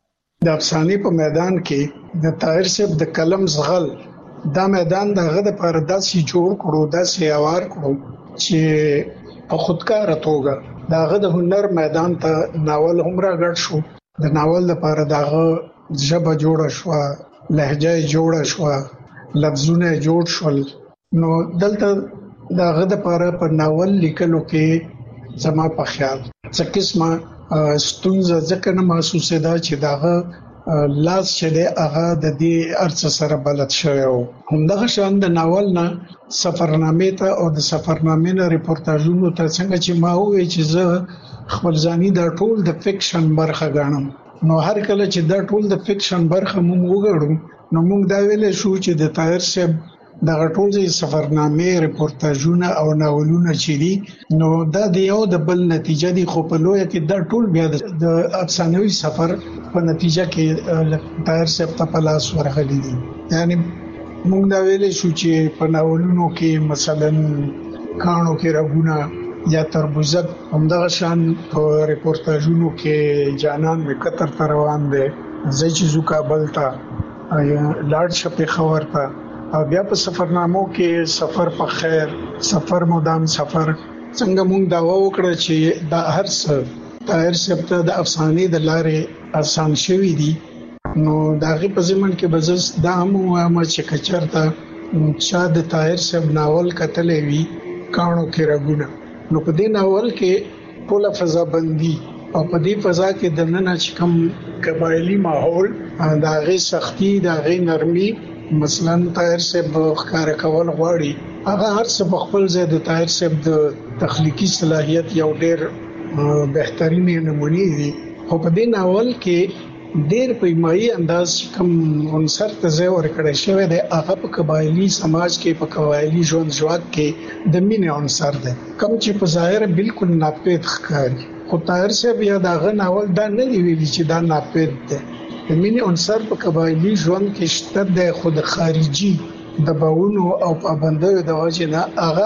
د افسانې په میدان کې د طاهر صاحب د قلم زغل دا میدان دغه د پر داسې جوړ کړو داسې اوار کړو چې په خودکار توګه دغه د هنر میدان ته ناول هم راغړ شو. د ناول لپاره دغه ژبه جوړه شو، لهجه جوړه شو، لفظونه جوړ شول. نو دلته دغه د لپاره په ناول لیکلو کې زما په خیال څه قسمه ستونزه ځکه نه محسوسه ده چې دغه لاس چې د هغه د دې ارڅ سره بلد شوی و. همدغه شان د ناول نه سفرنامې ته او د سفرنامې نه ریپورتاژونو ته څنګه چې ما وې چې زه خپل ځاني د ټول د فکشن برخه غاڼم، نو هر کله چې دا ټول د فکشن برخه مونږ وګړو نو مونږ دا ویل شو چې د طاهر صاحب د ټول د سفرنامې ریپورتاژونه او ناولونه چې دي نو دا د یو د بل نتیجه دي، خو په لوی کې دا ټول بیا د افسانوي سفر په نتیجه کې طاهر صاحب ته په لاس ورغلي دي. یعنی مونږ دا ویل شو چې په ناولونو کې مثلا کانو کې رغونه یا تربوزک، همدغه شان په ریپورتاژونو کې جانان می قطر ته روان دي، زچ زو کابل ته لاړ شپې خبر ته، او بیا په سفرنامو کې سفر په خیر، سفر مدام سفر. څنګه مونږ دا وکړه چې دا هر څه طاهر صاحب ته د افسانې د لارې آسان شوی دي. نو داغه په ځمن کې بزس دا هم وایم چې کچرته چا د طاهر صاحب ناول کتلې وی کانو کې رغونه، نو په دې ناول کې ټول فضا بندي او په دې فضا کې د نن چې کوم قبایلی ماحول داغه سختی داغه نرمي مثلا طاهر صاحب ښکار کول غواړي، هغه هر څه په خپل ځای د طاهر صاحب د تخلیقي صلاحیت یو ډېر بهترینه نمونه دي. خو په دې ناول کې ډېر په ایمایي انداز کوم عنصر ته ځای ورکړی شوی دی، هغه په قبایلی سماج کې په قبایلی ژوند ژواک کې د مینې عنصر دی، کوم چې په ظاهر بالکل ناپید ښکاري. خو طاهر صاحب یا دغه ناول دا نه دی ویلي چې دا ناپید دی. د مینې عنصر په قبایلی ژوند کې شته دی، خو د خارجي دباونو او پابندیو د وجې نه هغه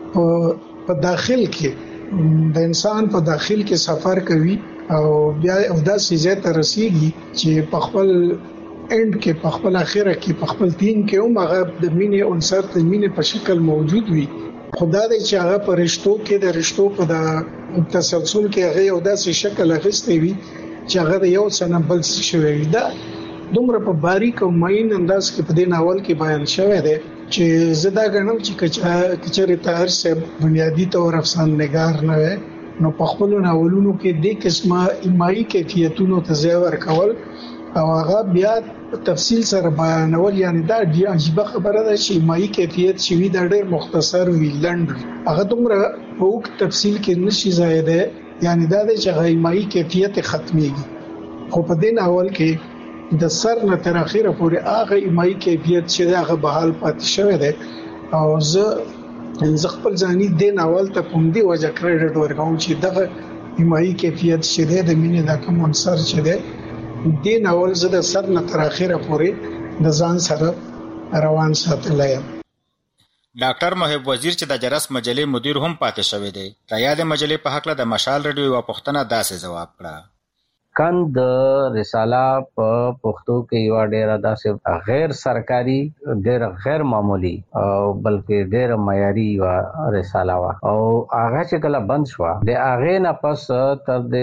په داخل کې د انسان په داخل کې سفر کوي او بیا داسې ځای ته رسیږي چې په خپل اند کې په خپل اخره کې په خپل دین کې هم هغه د مینې عنصر د مینې په شکل موجود وي. خدا دې چې هغه په رشتو کې د رشتو په تسلسل کې هغه یو داسې شکل اخیستی وي چې هغه د یو څه نه بل څه شوی وي. دا دومره په باریک او مین انداز کې په دې ناول کې بیان شوی دی چې زدا غنم چې کچره طاهر صاحب بنیادی تور افسانه نگار نه وي، نو په خپل ناولونو کې د قسمه ایمایي کیفیتونو ته ځای ورکول او هغه بیا تفصیل سره بیانول. یعنی دا ډېر عجیب خبره ده چې ایمایي کیفیت چې وی دا ډېر مختصر وی لند، هغه دومره په وخت تفصیل کې نشي ځای ده، یعنی دا د ایمایي کیفیت ختميږي. خو په دې ناول کې د سر نه تر اخره پورې هغه ایمایي کیفیت چې هغه بحال پاتې شوی دی او زه زه خپل ځاني د ناول ته کوم دی وجه کریډټ ورکوم چې دغه ایمایي کیفیت چې د مینې د کوم عنصر چې دی د ناول زه د سر نه تر اخره پورې د ځان سره روان ساتلای. ډاکټر محب وزیر چې د جرس مجلې مدیر هم پاتې شوی دی، د یاد مجلې په حق له د مشال رادیو او پښتنه داسې جواب کړه. کند رساله په پښتو کې یو ډېر داسې غیر سرکاري ډېر غیر معمولی او بلکې ډېر معیاري رساله وا او هغه چې کله بند شو د هغه نه پس تر د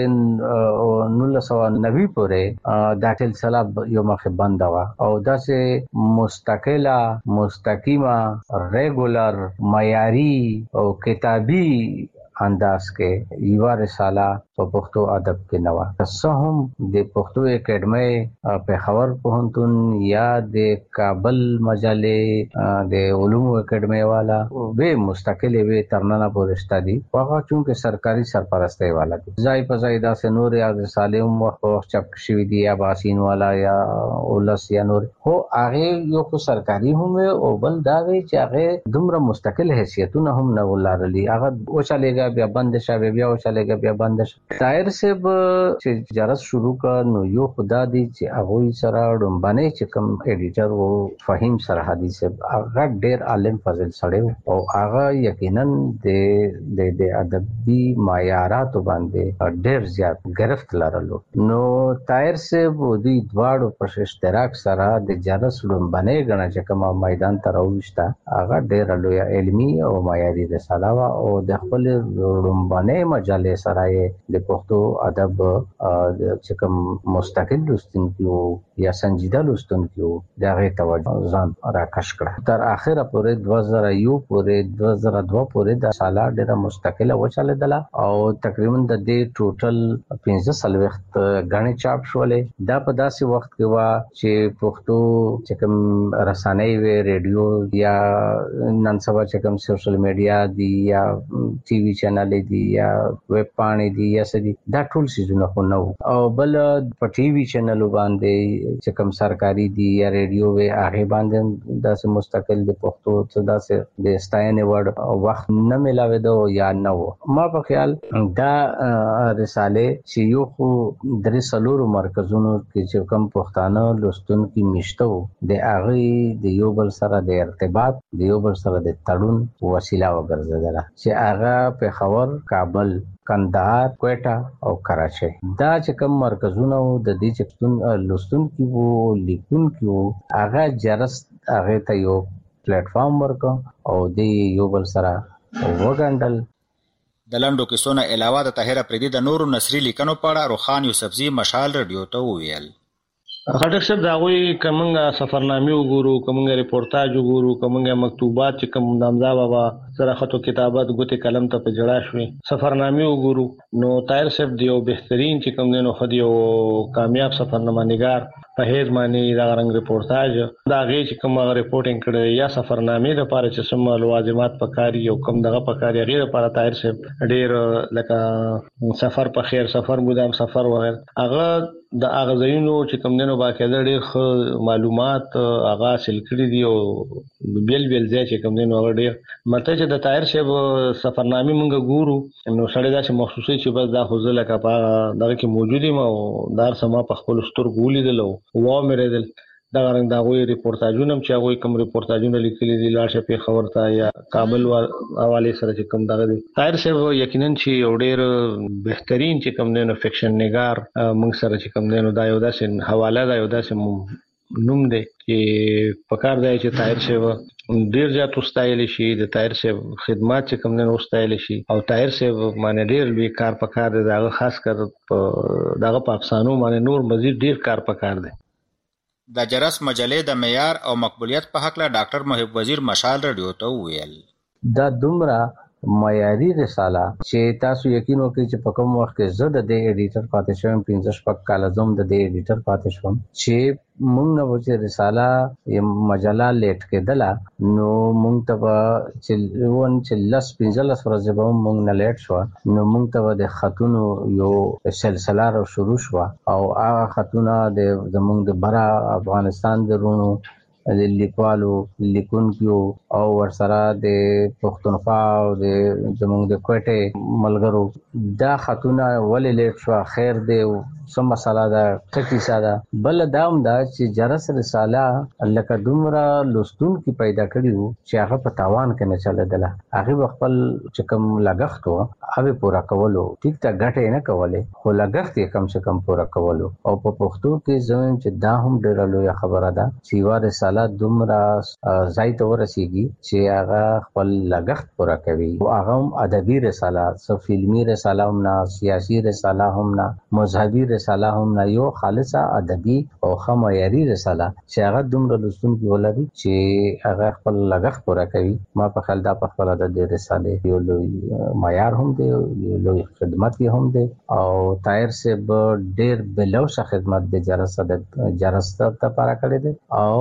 نولس سوه نوي پورې دا سلسله یو مخه بند وا او داسې مستقله مستقیمه ریګولر معیاري او کتابي انداز کې یو رساله په پښتو ادب کې نوا څه هم د پښتو اکیډمي په خبر پوهنتون یا د کابل مجلې د علومو اکیډمي والا به مستقل وي ترننه پورشته دي، هغه چونکه سرکاري سرپرستی والا دي. ځای په ځای دا سنور یا رساله هم وخت چاپ شوی دي یا باسین والا یا اولس یا نور، هو هغه یو خو سرکاري هم او بل دا وی چې هغه دومره مستقل حیثیتونه هم نه ولرلي، هغه او چلےګا وچاله بیا بند شوه بیا وچاله بیا بند شوه. طاهر صاحب چې جرس شروع کړ نو یو خدا دی چې هغه سره ډومبنه چې کوم ایډیټر وو فهیم سرحدي صاحب هغه ډیر عالم فضل سره او هغه یقینا د د ادبي معیارات باندې ډیر زیات گرفت لرلو. نو طاهر صاحب د دواړو په اشتراک سره د جرس ډومبنه غنا چې کوم میدان ته راوښتا هغه ډیر لوی علمي او معیاري رساله وا او د خپل ډومبنه مجله سره د پښتو ادب چې کوم مستقل لوستونکو یا سنجیده لوستونکو دغه توجه ځان راکش کړ. تر اخره پورې دوه زره یو پورې دوه زره دوه پورې د سالا ډیره مستقله وچاله دله او تقریبا د دې ټوټل پنځه سلويخت غاڼې چاپ شولې. دا په داسې وخت کې وا چې پښتو چې کوم رسانې وي ریډیو یا نن سبا چې کوم سوشل میډیا دی یا ټي وي چینل دی یا ویب پاڼې دی یا سدي دا ټول سيزونه خو نو او بل په ټي وي چینل باندې چې کوم سرکاري دی یا ریډیو وي هغه باندې داسې مستقل د پښتو څخه داسې د ستاینې وړ وخت نه ملاوي دو یا نو. ما په خیال دا رساله چې یو خو درې سلورو مرکزونو کې چې کوم پښتانه لوستونکو میشته د هغه د یو بل سره د ارتباط د یو بل سره د تړون وسیله وګرځیدله چې هغه په خبر کابل کندهار کوټا او کراچي دا چې کوم مرکزونه د دې چې لوستونکو وو لیکونکو هغه جرس هغه ته یو پلیټ فارم ورکو او د یو بل سره وګڼل. د لنډو کیسو نه علاوه د طاهر افریدي د نورو نثري لیکنو په اړه روخان یوسفزي مشال رادیو ته وویل. خټک صاحب دا غوي کومه سفرنامه وګورو کومه ریپورتاج وګورو کومه مکتوبات چې کوم نامزا بابا سره خطو کتابت ګوتې قلم ته په جړا شوي سفرنامه وګورو نو طاهر صاحب دیو بهترین چې کوم نو خدي او کامیاب سفرنامه نگار په هیڅ معنی دا رنګ ریپورتاج دا غي چې کوم ریپورټینګ کړي یا سفرنامه د لپاره چې سم لوازمات پکاري او کوم دغه پکاري غیر لپاره طاهر صاحب ډیر لکه سفر په خیر سفر مدام سفر وغیرہ هغه د اغزینو چې کوم نو باقاعده ډېر معلومات هغه حاصل کړي دي او بیل بیل ځای چې کوم نو هغه ډېر مته چې د طاهر صاحب سفرنامه مونږ ګورو نو سړی دا چې مخصوصي چې بس دا خو زله کا په دغه کې موجودي ما او دار سما په خپل سترګو لیدل او و مې ریدل دا رنګ دا غوي ریپورتاجونه چې هغه کوم ریپورتاجونه لیکلي دي لاشه په خبر ته یا کابل حواله سره چې کوم دغه دي طاهر صاحب یقینا چې ډېر بهترین چې کوم نو فکشن نگار مونږ سره چې کوم نو دا یو داسې حواله دا یو داسې نوم دی چې پکار دی چې طاهر صاحب ډیر زیات واستایل شي د طاهر صاحب خدمات چې کوم نه واستایل شي او طاهر صاحب باندې ډیر لوی کار پکار دی داغه خاص کر داغه په افسانو باندې نور مزید ډیر کار پکار دی. د جرس مجلې د معیار او مقبولیت په حق له ډاکټر محب وزیر مشال رادیو ته ویل. دا دومره معیاري رساله چې تاسو یقین وکړئ چې په کوم وخت کې زه د دې ایډیټر پاتې شوم پنځه شپږ کاله زم د دې ایډیټر پاتې شوم چې مونږ نو چې رساله یم مجله لیټ کېدله نو مونږ ته چې ون چې لس پنځه لس ورځې به مونږ نه لیټ شو نو مونږ ته د خطونو یو سلسله را شروع شو او هغه خطونه د زمونږ د برا افغانستان د رونو د لیکوالو لیکونکو او ورسره د پښتونخوا او د زمونږ د کوټه ملګرو دا خطونه ولې لیټ شو خیر دی سم مساله دا ټکی ساده بل داوم دا چې جرس رساله لکه دومره لوستون کی پیدا کړیو چې هغه په تاوان کې نه چلېدله هغه خپل چې کوم لګښت وو هغه پورا کولو ټیک تا غټه نه کوله خو لګښت یې کم څه کم پورا کولو او په پښتو کې زموږ چې دا هم ډېر لوی خبره ده چې وا رساله دومره ځای ته ورسیږي چې هغه خپل لګښت پورا کوي او هغه هم ادبي رساله سو فلمي رساله هم نه سیاسي رساله هم نه مذهبي رساله هم نه یو خالصه ادبي او خمایري رساله چې هغه دومره لوستونکي ولري چې هغه خپل لګښت پورا کوي ما په خیال دا په خپل د دې رساله یو لوی معیار هم دی یو لوی خدمت هم دی او طاهر صاحب ډېر بلوشه خدمت د جرس د جرس ته لپاره کړی دی او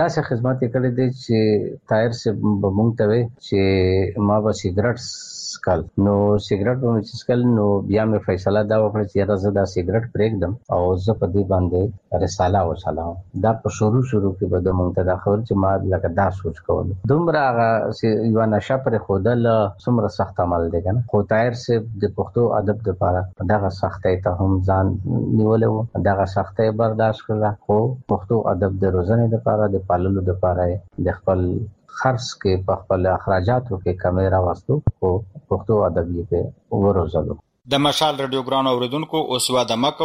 داسې خدمات کړي دي چې طاهر سے بمونږ ته وي چې ما به سیګریټ سکل نو سیګریټ به چې سکل نو بیا مې فیصله دا وکړه چې راځه دا سیګریټ پرېږدم او زه په دې باندې رساله وشالم. دا په شروع شروع کې به د مونږ ته دا خبر چې ما لکه دا سوچ کول دومره هغه یو نشه پر خودل څومره سخت عمل دی کنه. خو طاهر سے د پښتو ادب لپاره دغه سختۍ ته هم ځان نیولې، دغه سختۍ برداشت کړه، خو پښتو ادب د روزنې لپاره د پاللو لپاره د خپل خرڅ کې په خپل اخراجاتو کې کمی راوستو او پښتو ادب یې په وروزلو. د مشال رادیو ګران اوریدونکو اوس واده مکو.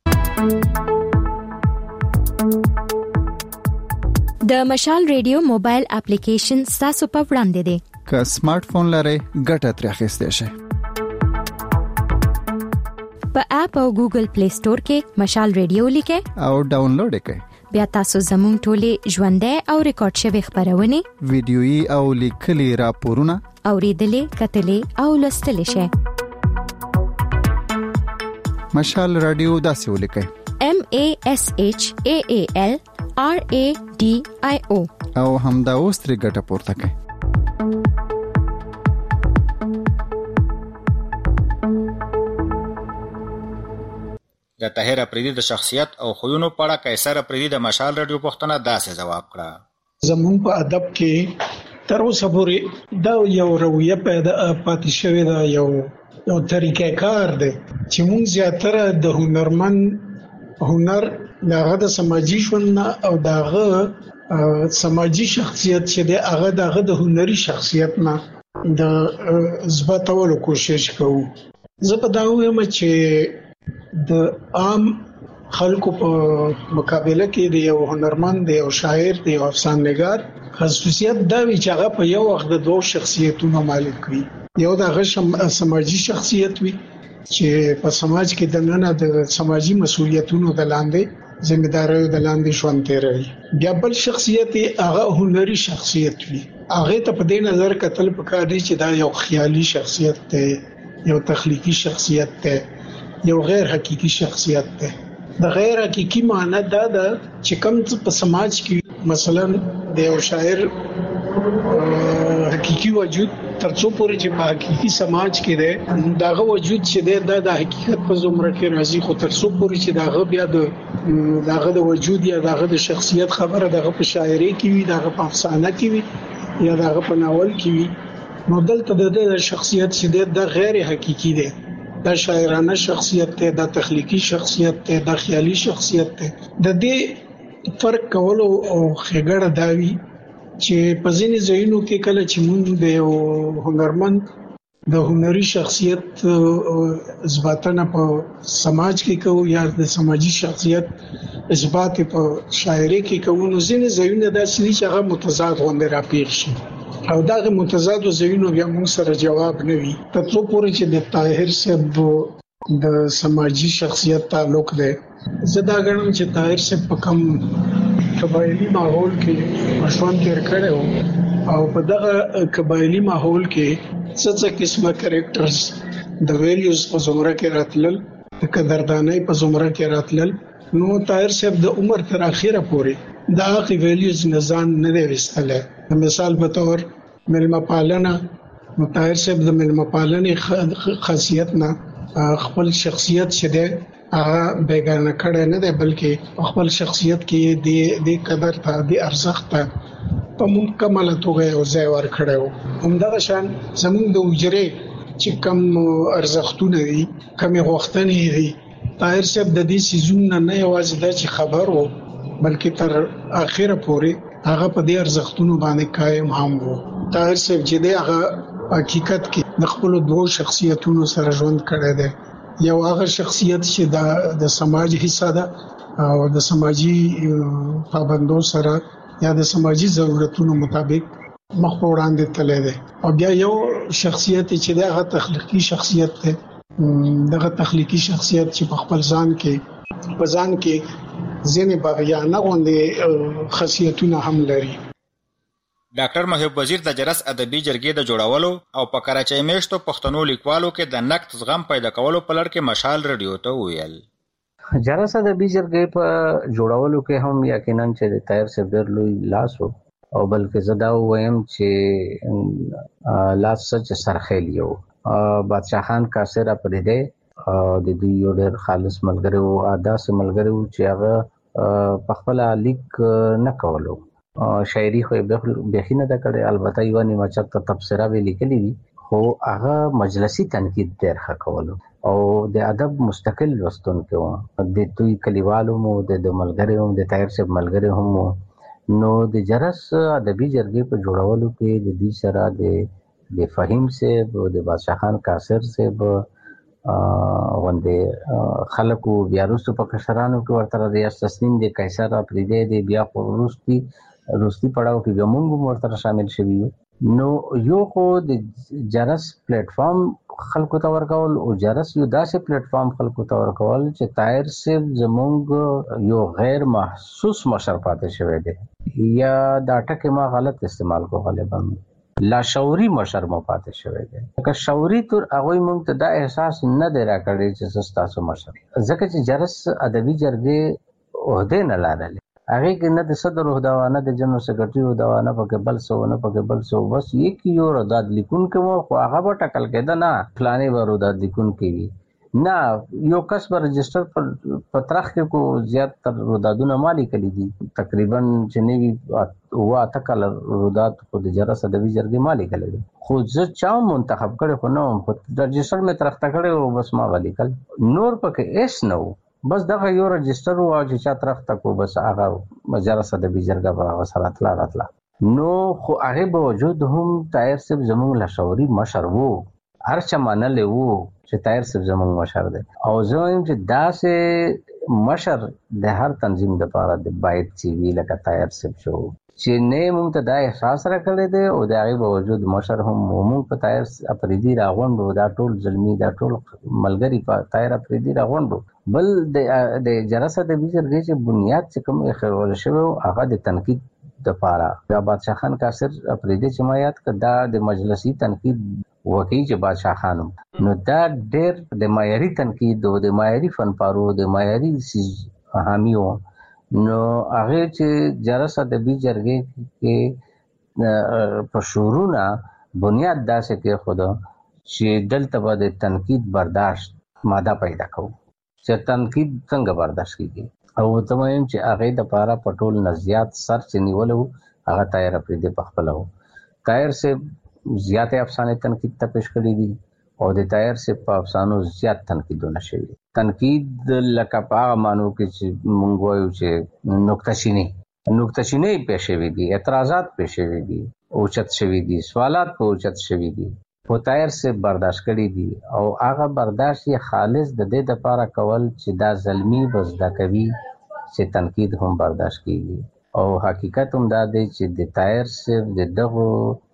د مشال رادیو موبایل اپلیکیشن تاسو په وړاندې دی. که سمارټ فون لرئ ګټه ترې اخیستئ شئ. په اپ او ګوګل پلی سٹور کې مشال رادیو لیکئ او ډاونلوډ یې کړئ. بیا تاسو زموږ ټولې ژوندۍ او ریکارډ شوی خبرونه، ویډیويي او لیکلي راپورونه اوریدلې، کتلې او لوستلې شئ. مشال رادیو داسې ولیکئ: M A S H A A L R A D I O او همدا اوس ترې ګټه پورته کړئ. د طاهر افریدي د شخصیت او خویونو په اړه قیصر افریدي د مشال رادیو پوښتنه داسې جواب کړه: زمون په ادب کې تر اوسه پورې دا یو رویه پیدا پاتې شوې ده، یو یو طریقې کار دی چې موږ زیاتره د هنرمند هنر دغه د سماجی ژوند او دغه سماجی شخصیت چې دی هغه دغه د هنري شخصیت نه د ځباتولو کوشش کوو. زه په دا وایم چې د عام خلکو په مقابله کې د یو هنرمند، د یو شاعر، د یو افسانه‌نګار خصوصیت دا وی چې هغه په یو وخت د دوه شخصیتونو مالک وي. یو دغه سماجی شخصیت وي چې په سماج کې د نن د سماجی مسولیتونو د لاندې ځمېداريو د لاندې ژوند تیروي. بیا بل شخصیت هغه هنري شخصیت وي. هغه ته په دې نظر کتل پکار دي چې دا یو خیالي شخصیت دی، یو تخلیقي شخصیت دی، یو غیر حقيقي شخصیت ده. د غیر حقيقي معنی دا ده چې کوم په سماج کې مثلا د یو شاعر حقيقي وجود ترڅو پورې چې په حقيقي سماج کې ده داغه وجود چې ده د حقیقت په زمره کې راځي، خو ترڅو پورې چې داغه بیا د داغه د وجود یا داغه د شخصیت خبره داغه په شاعري کې وي، داغه په افسانه کې وي یا داغه په ناول کې وي، نو دلته د شخصیت چې ده د غیر حقيقي ده، دا شاعرانه شخصیت ته، دا تخلیقي شخصیت ته، دا خیالي شخصیت ته. د دې فرق کولو او خګړه داوي چې په ځینې ځایونو کې کله چې مونږ د یو هنرمند د هنري شخصیت اثباتنه په سماج کې کوو یا د سماجی شخصیت اثبات په شاعري کې کوو، نو ځینې ځایونه داسې چې هغه متضاد غونډه راپېښ شي او داغه متضاد زوینو بیا موږ سره جواب نه وي. ترڅو پورې چې د طاهر صاحب د سماجی شخصیت تعلق دی، زه دا غواړم چې طاهر صاحب په کوم قبایلی ماحول کې ژوند تیر کړو او په دغه قبایلی ماحول کې څه څه قسمه کریکټرز د ویلیوز په زمره کې راتلل، د قدردانۍ په زمره کې راتلل، نو طاهر صاحب د عمر تر اخره پورې دا غي ویلیوز نزان نه دی وستله. مثال په تور ملما پالنه، نو طاهر صاحب د ملما پالنې خاصیت نه خپل شخصیت شه دی هغه بیگانه کړه نه دی، بلکې خپل شخصیت کې د د قدر ته د ارزښت ته په مکمله توګه او ځای ور کړو. همدغه شان زموږ د وجره چې کم ارزښتونه دي، کم غوښتنې دي، طاهر صاحب د دې سيزون نه یوازې د چې خبر وو بلکې تر اخره پورې هغه په دې ارزښتونو باندې قائم هم وو. طاهر صاحب چې د هغه حقیقت کې د خپل دوه شخصیتونو سره ژوند کړی دی. یو هغه شخصیت چې د د سماج حصہ ده او د سماجی پابندو سره یا د سماجی ضرورتونو مطابق مخ په وړاندې تللی دی، او بیا یو شخصیت چې د هغه تخلیقي شخصیت ده. دغه تخلیقي شخصیت چې په خپل ځان کې په ځان کې ځینې باغیانه غوندې خاصیتونه هم لري. ډاکټر محب وزیر د جرس ادبي جرګې د جوړولو او په کراچۍ میشتو پښتنو لیکوالو کې د نقد زغم پیدا کولو په لړ کې مشال رادیو ته ویل: جرس ادبي جرګې په جوړولو کې هم یقینا چې د طاهر صاحب ډېر لوی لاس و او بلکې زه دا وایم چې لاس سچ سرخیل یو بادشاہ خان کاسر اپریده د دوی یو ډېر خالص ملګری او ادا سه ملګری و چې هغه په خپل لیک نه کولو شاعري خو به بخینه د کړه البته یو نیمه چت تفسیره وی لیکلي دي خو هغه مجلسي تنقید ډېر ښه کولو او د ادب مستقل لوستون کې و د دوی کلیوالو مو د ملګری هم د طاهر صاحب ملګری هم نو د جرس ادبي جرګې په جوړولو کې د دې سره د د فهیم صاحب او د بادشاہ خان کاسر صاحب وندې خلکو بیا وروسته په کشرانو کې ورته ریاض تسنیم د قیصر اپریدي د بیا وروستي وروستي پړاو کې به موږ ورته شامل شوي نو یو خو د جرس پلیټ فارم خلکو ته ورکول او جرس یو داسې پلیټ فارم خلکو ته ورکول چې طاهر صاحب زموږ یو غیر محسوس مشر پاتې شوی دی یا دا ټکي ما غلط استعمال کو غالبا لا شعوري مشر مو پاتې شوی دی که شعوري تر هغه موږ ته دا احساس نه دی راکړی چې تاسو مشر ځکه چې جرس ادبي جرګې عہده نه لرله هغه کې نه د صدر عہدوانه د جنرال سیکریټري عہدوانه پکې بل څه نه پکې بل څه بس یک یو رضاد لیکون کې مو خو هغه به ټکل کېده نه فلانه به رضاد لیکون کې نه یو کس پر رجستر پر پترخ کې کو زیات تر رضادونه مالی کړي دي تقریبا جنوي هوا تکل رضاد خو د جرس ادبي جرګې مالی کړي خو زه چا منتخب کړي خو نو رجستر مې ترخت کړي او بس ما غلي کړ نور پکې اس نو بس دغه یو رجستر او چې چا طرف تکو بس هغه مجلس ادبي جرګه به وسرات لا راتلا نو خو هغه به وجود هم طاهر صاحب زموږ لشوري مشر وو هر چا منل وو چې طاهر صاحب زموږ مشر دی او زه وایم چې داسې مشر د هر تنظیم لپاره د باید چې وی لکه طاهر صاحب شو چې نه موږ ته دا احساس راکړی دی او د هغه باوجود مشر هم موږ په طاهر اپریدي راغونډو دا ټول ظلمي دا ټول ملګری په طاهر اپریدي راغونډو بل د د جرس ادبي جرګې چې بنیاد چې کوم خرول شوی هغه د تنقید د پاره دا بادشاہ خان کاسر اپریدي جماعت کدا د مجلسي تنقید وکي چې بادشاہ خانم نو دا ډېر د معیاري تنقید او د معیاري فن پارو د معیاري حامیو نو هغه چې جرس ادبي جرګې کې په شورونه بنیاد داسې کې خدا چې دلته به د تنقید برداشت ماده پیدا کوو چې تنقید څنګه برداشت کیږي او ته وایم چې هغه د پاره پټول نزيات سر چې نیولو هغه طاهر اپریدي په خپل وو طاهر سے زیات افسانه تنقید ته پیش کړی دي او د طاهر سے په افسانو زیات تنقیدونه شوی تنقید لکه په مانو کې چې مونږ وایو چې نقطه چینی نقطه چینی پیښ شوی دي اعتراضات پیښ شوی دي اوچت شوی دي سوالات په اوچت شوی دي په طاهر سے برداشت کړی دي او هغه برداشت یې خالص د دې لپاره کول چې دا ظلمي بزدا کوي چې تنقید هم برداشت کیږي او حقیقت هم دا دی چې د طاهر سے د دغه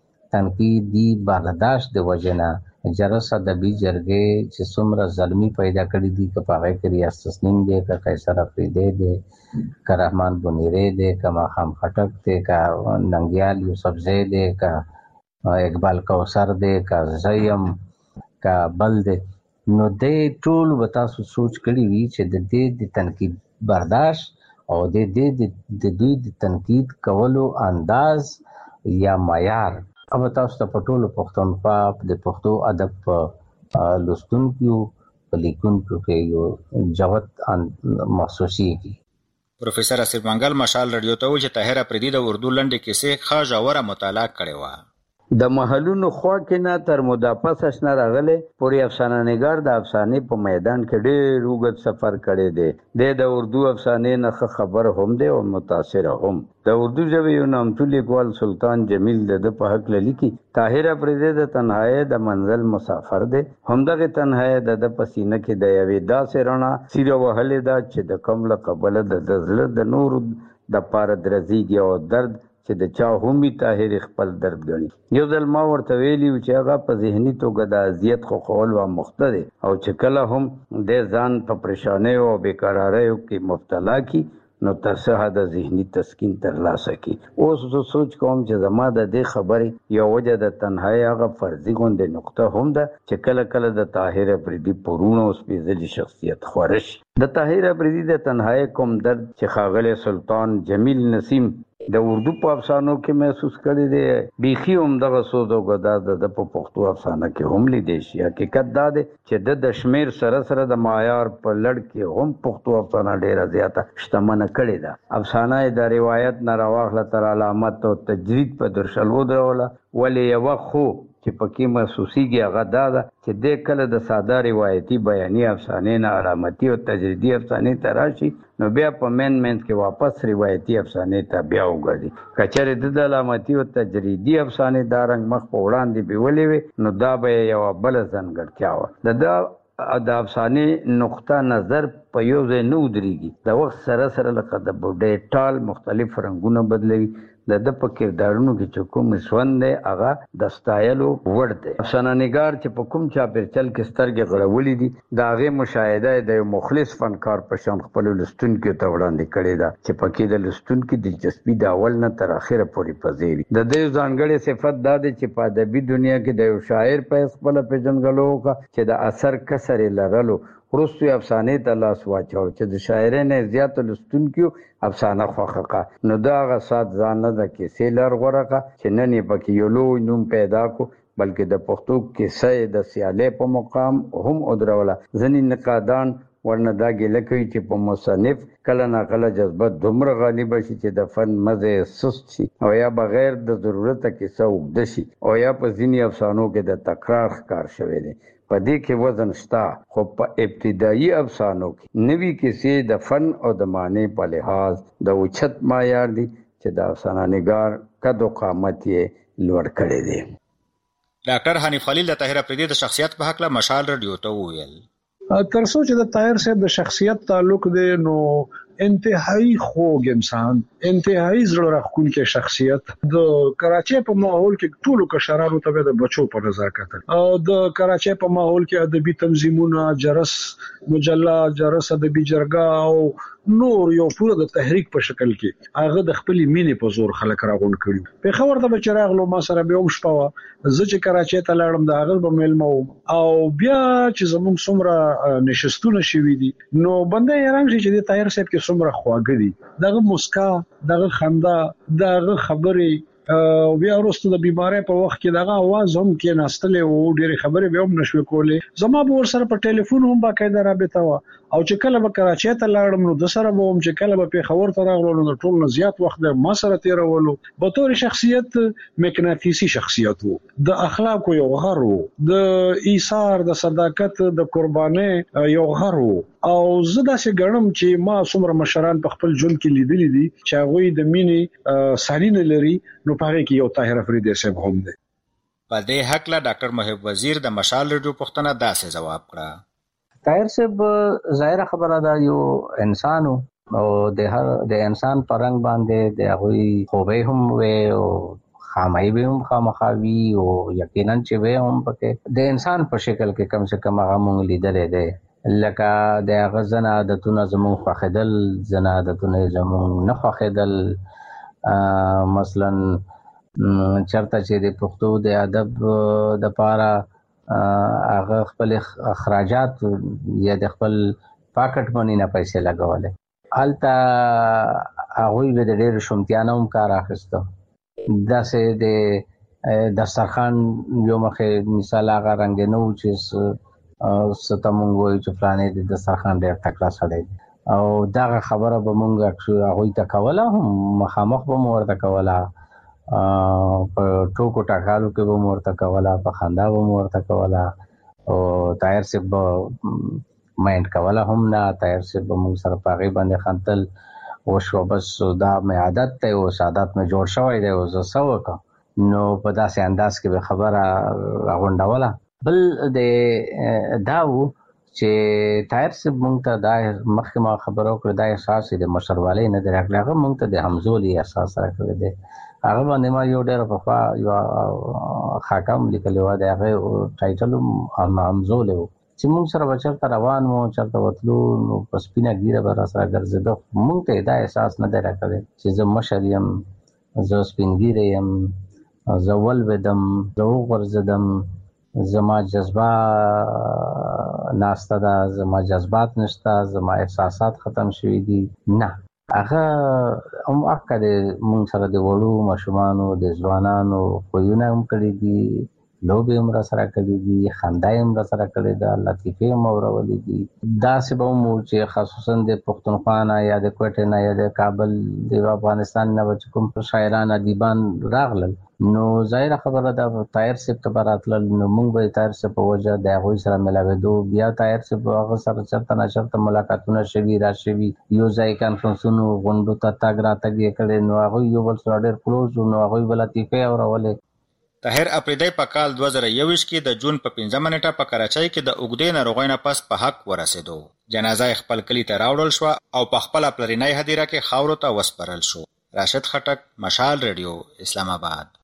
تنقیدی برداشت د وجنه جرس ادبي جرګې چې څومره ظلمي پیدا کړی دي که په هغه کې ریاض تسنیم دی که قیصر اپریدي دی که رحمان بنيري دی که ماخام خټک دی که ننګیال یوسفزی دی که اقبال کوثر دی که زیم که بل دی نو دې ټول به تاسو سوچ کړی وي چې د دې د تنقید برداشت او د دې د دوی د تنقید کولو انداز یا معیار अब تاسو ته پټول پښتونخوا د پښتو ادب لوستونکو په لیکونکو کې یو جوت محسوسي کی پروفیسور اسف منګل مشال رادیو ته چې طاهر اپریدي د اردو لنډې کیسې ښه ژوره مطالعه کړې و د محلونو خوا کې نه تر مدافع سشنه راغله پوری افسانه نگار د افسانې په میدان کې ډېر وګت سفر کړی دی د اردو افسانې نه خبر هم دی او متاثر هم د اردو ژبې یو نامتو لیکوال سلطان جمیل د په حق لیکي طاهر اپریدي د تنهایی د منزل مسافر دی همدغه تنهایی د پسینه کې د یوې داسې رڼا سیره وهلې ده چې د کمله قبل د زړه د نور د پاره درزيږي او درد چې د چا همي طاهر خپل درد غني یو ځل ما ورته ویلی چې هغه په ذهني توګه د اذیت خو خول و مخته دي او چې کله هم د ځان په پریشانه او بیقراری کې مبتلا کی نو تر څه حد ذهني تسکین ترلاسه کی. اوس زه سوچ کوم چې زما د دې خبرې یو وجه د تنهایی هغه فرضي غونډې نقطه هم ده چې کله کله د طاهر افریدي پرونه او سپېڅلي شخصیت خورش د طاهر افریدي د تنهایی کوم درد چې ښاغلی سلطان جمیل نسیم د اردو په افسانو کې محسوس کړی دی بیخي هم دغه سوز او ګداز د په پښتو افسانه کې هم لیدل شي. حقیقت دا دی چې د د شمیر سره سره د معیار په لړ کې هم پښتو افسانه ډیره زیاته شتمنه کړې ده. افسانه د روایت نه راواخله تر علامت او تجرید په درشل ودروله ولې یو خو چې پکې محسوسیږي هغه دا ده چې د کله د ساده روایتي بیاني افسانې نه علامتي او تجریدي افسانې ته راشي نو بیا په مین مین کې واپس روایتي افسانې ته بیا وګرځي. کچېرې د علامتي او تجریدي افسانې دا رنګ مخ په وړاندې بیولې وي نو دا به یو بل ځانګړتیا و. د دا د افسانې نقطه نظر په یو ځای نه ودرېږي. د وخت سره سره لکه د بوډۍ ټال مختلف رنګونه بدلوي. د د په کردارونو کې چې کوم ژوند دی هغه د ستایلو وړ دی. افسانه نګار چې په کوم چاپېرچل کې سترګې غړولې دي د هغې مشاهده د یو مخلص فنکار په شان خپلو لوستونکو ته وړاندې کړې ده چې پکې د لوستونکي دلچسپي د اول نه تر اخره پورې پذیري. د دې ځانګړی صفت دا دی چې په ادبي دنیا کې د یو شاعر په حیث خپله پېژندګلو وکړه چې د اثر کسر یې لرلو وروستو یې افسانې ته لاس واچو چې د شاعرۍ نه یې زیاتو لوستونکو افسانه خوښه کړه. نو د هغه ساعت ځان نه د کیسې لر غوره کړه چې نن یې پکې یو لوی نوم پیدا کړو بلکې د پښتو کیسه یې د سیالۍ په مقام هم ودروله. ځینې نقادان ورنه دا ګیله کوي چې په مصنف کله ناکله جذبه دومره غالبه شي چې د فن مزه سست شي او یا بغیر د ضرورته کیسه اوږده شي او یا په ځینې افسانو کې د تکرار ښکار شوی دی. په دې کې وزن شته خو په ابتدایي افسانو کې نوي کیسې د فن او د معنی په لحاظ د اوچت معیار دي چې د افسانه نګار قد او قامت یې لوړ کړی دی. ډاکټر حنیف خلیل د طاهر افریدي د شخصیت په هکله مشال رادیو ته وویل تر څو چې د طاهر صاحب د شخصیت تعلق دی نو انتهایی خوږ انسان انتهایی زړه راښکونکی شخصیت. د کراچۍ په ماحول کې ټولو کشرانو ته د بچو په نظر کتل او د کراچۍ په ماحول کې ادبي تنظیمونه جرس مجله جرس ادبي جرګه او نور یو پوره د تحریک په شکل کې هغه د خپل مینې په زور خلک راغون کړي. په خبر ته بچراغلو ما سره به هم شپه زه چې کراچۍ ته لاړم د هغه په میلمو او بیا چې زموږ څومره نشستونه شوي دي نو بنده یې رانګ چې د طاهر صاحب کې څومره خواږه دي. دغه مسکا دغه خندا دغه خبرې او بیا وروسته د بیماری په وخت کې دغه आवाज هم کې ناستلې او ډېری خبرې به هم نشو کولې. زما به ور سره په ټلیفون هم باقاعده رابطه و او چې کله به کراچۍ ته لاړم نو د سره به هم چې کله به پیښور ته راغلو نو ټول نه زیات وخت ما سره تیرولو. په تور شخصیت مقناطیسي شخصیت وو د اخلاق یو غر وو د ایثار د صداقت د قرباني یو غر وو او زه داسې ګڼم چې ما څومره مشران په خپل ژوند کې لیدلي دي چې هغوی د مینې سالینه لري نو پاره کې یو طاهر افریدي صاحب هم دی. په دې هکله ډاکټر محب وزیر د مشال رادیو پوښتنه داسې جواب کړه. طاهر صاحب ظاهر خبره ده یو انسان او د هر د انسان پرنګ باندې د هغوی خوبه هم وي او خامای به هم خامخاوي او یقینا چې وي هم پکې د انسان په شکل کې کم سے کم هغه مونږ لیدلې ده لکه د هغه زنه عادتونه زموږ خوښېدل زنه عادتونه زموږ نه خوښېدل. مثلا چرته چې د پښتو د ادب د پاره هغه خپل اخراجات یا د خپل پاکټ باندې نه پیسې لګولې هلته هغوی به د ډېرو شومتیانه هم کار اخیسته. داسې د دسترخوان یو مخې مثال هغه رنګ نه و چې څه ته مونږ وایو چې فلانې د دسترخوان ډېر تکړه سړی دی او دغه خبره به مونږ هغوی ته کوله هم مخامخ به مو ورته کوله په ټوکو ټکالو کې به مو ورته کوله په خندا به مو ورته کوله او طاهر صاحب به مایند کوله هم نه. طاهر صاحب به مونږ سره په هغې باندې خندل وشوه بس دا مې عادت دی اوس عادت مې جوړ شوی دی اوس زه څه وکړم نو په داسې انداز کې به خبره راغونډوله. بل د دا و چې طاهر صاحب مونږ ته دا مخکې ما خبره وکړه دا احساس یې د مشروالۍ نه دی راکړی هغه مونږ ته د همزولي احساس راکړی دی. هغه باندې ما یو ډېره پخوا یوه خاکه هم لیکلې وه د هغې ټایټل هم همزولی و چې موږ سره بچر روان وو چرته وتلو نو په سپینه ګیره به را سره ګرځېده موږ ته دا احساس نه دی راکړی چې زه مشر یم زه سپین ګیره یم زه ولوېدم زه وغورځېدم زما جذبه ناسته ده زما جذبات نشته زما احساسات ختم شوي دي نه هغه هم حق دی موږ سره د وړو ماشومانو د ځوانانو خویونه هم کړي دي لوبې هم را سره کړي دي خندا هم را سره کړې ده لطیفې هم اورولې دي داسې به هم چې خصوصا د پښتونخوا نه یا د کوټې نه یا د کابل د افغانستان نه چې کوم شاعران ادیبان راغلل نو ظاهره خبره ده طاهر صاحب ته به راتلل نو موږ به طاهر صاحب په وجه د هغوی سره ملاوېدو بیا طاهر صاحب هغه سره چېرته نه چېرته ملاقاتونه شوي را شوي یو ځای کانفرنسونو غونډو ته تګ راتګ یې کړی نو هغوی یو بل سره ډېر کلوز وو نو هغوی به لطیفې اورولې طاهر اپریدی په کال دوه زره یوویشت کې د جون په پنځمه نیټه په کراچۍ کې د اوږدې ناروغۍ نه پس په حق ورسېدو. جنازه یې خپل کلي ته راوړل شوه او په خپله پلرنۍ هدیره کې خاورو ته وسپارل شو. راشد خټک، مشال ریډیو، اسلام آباد.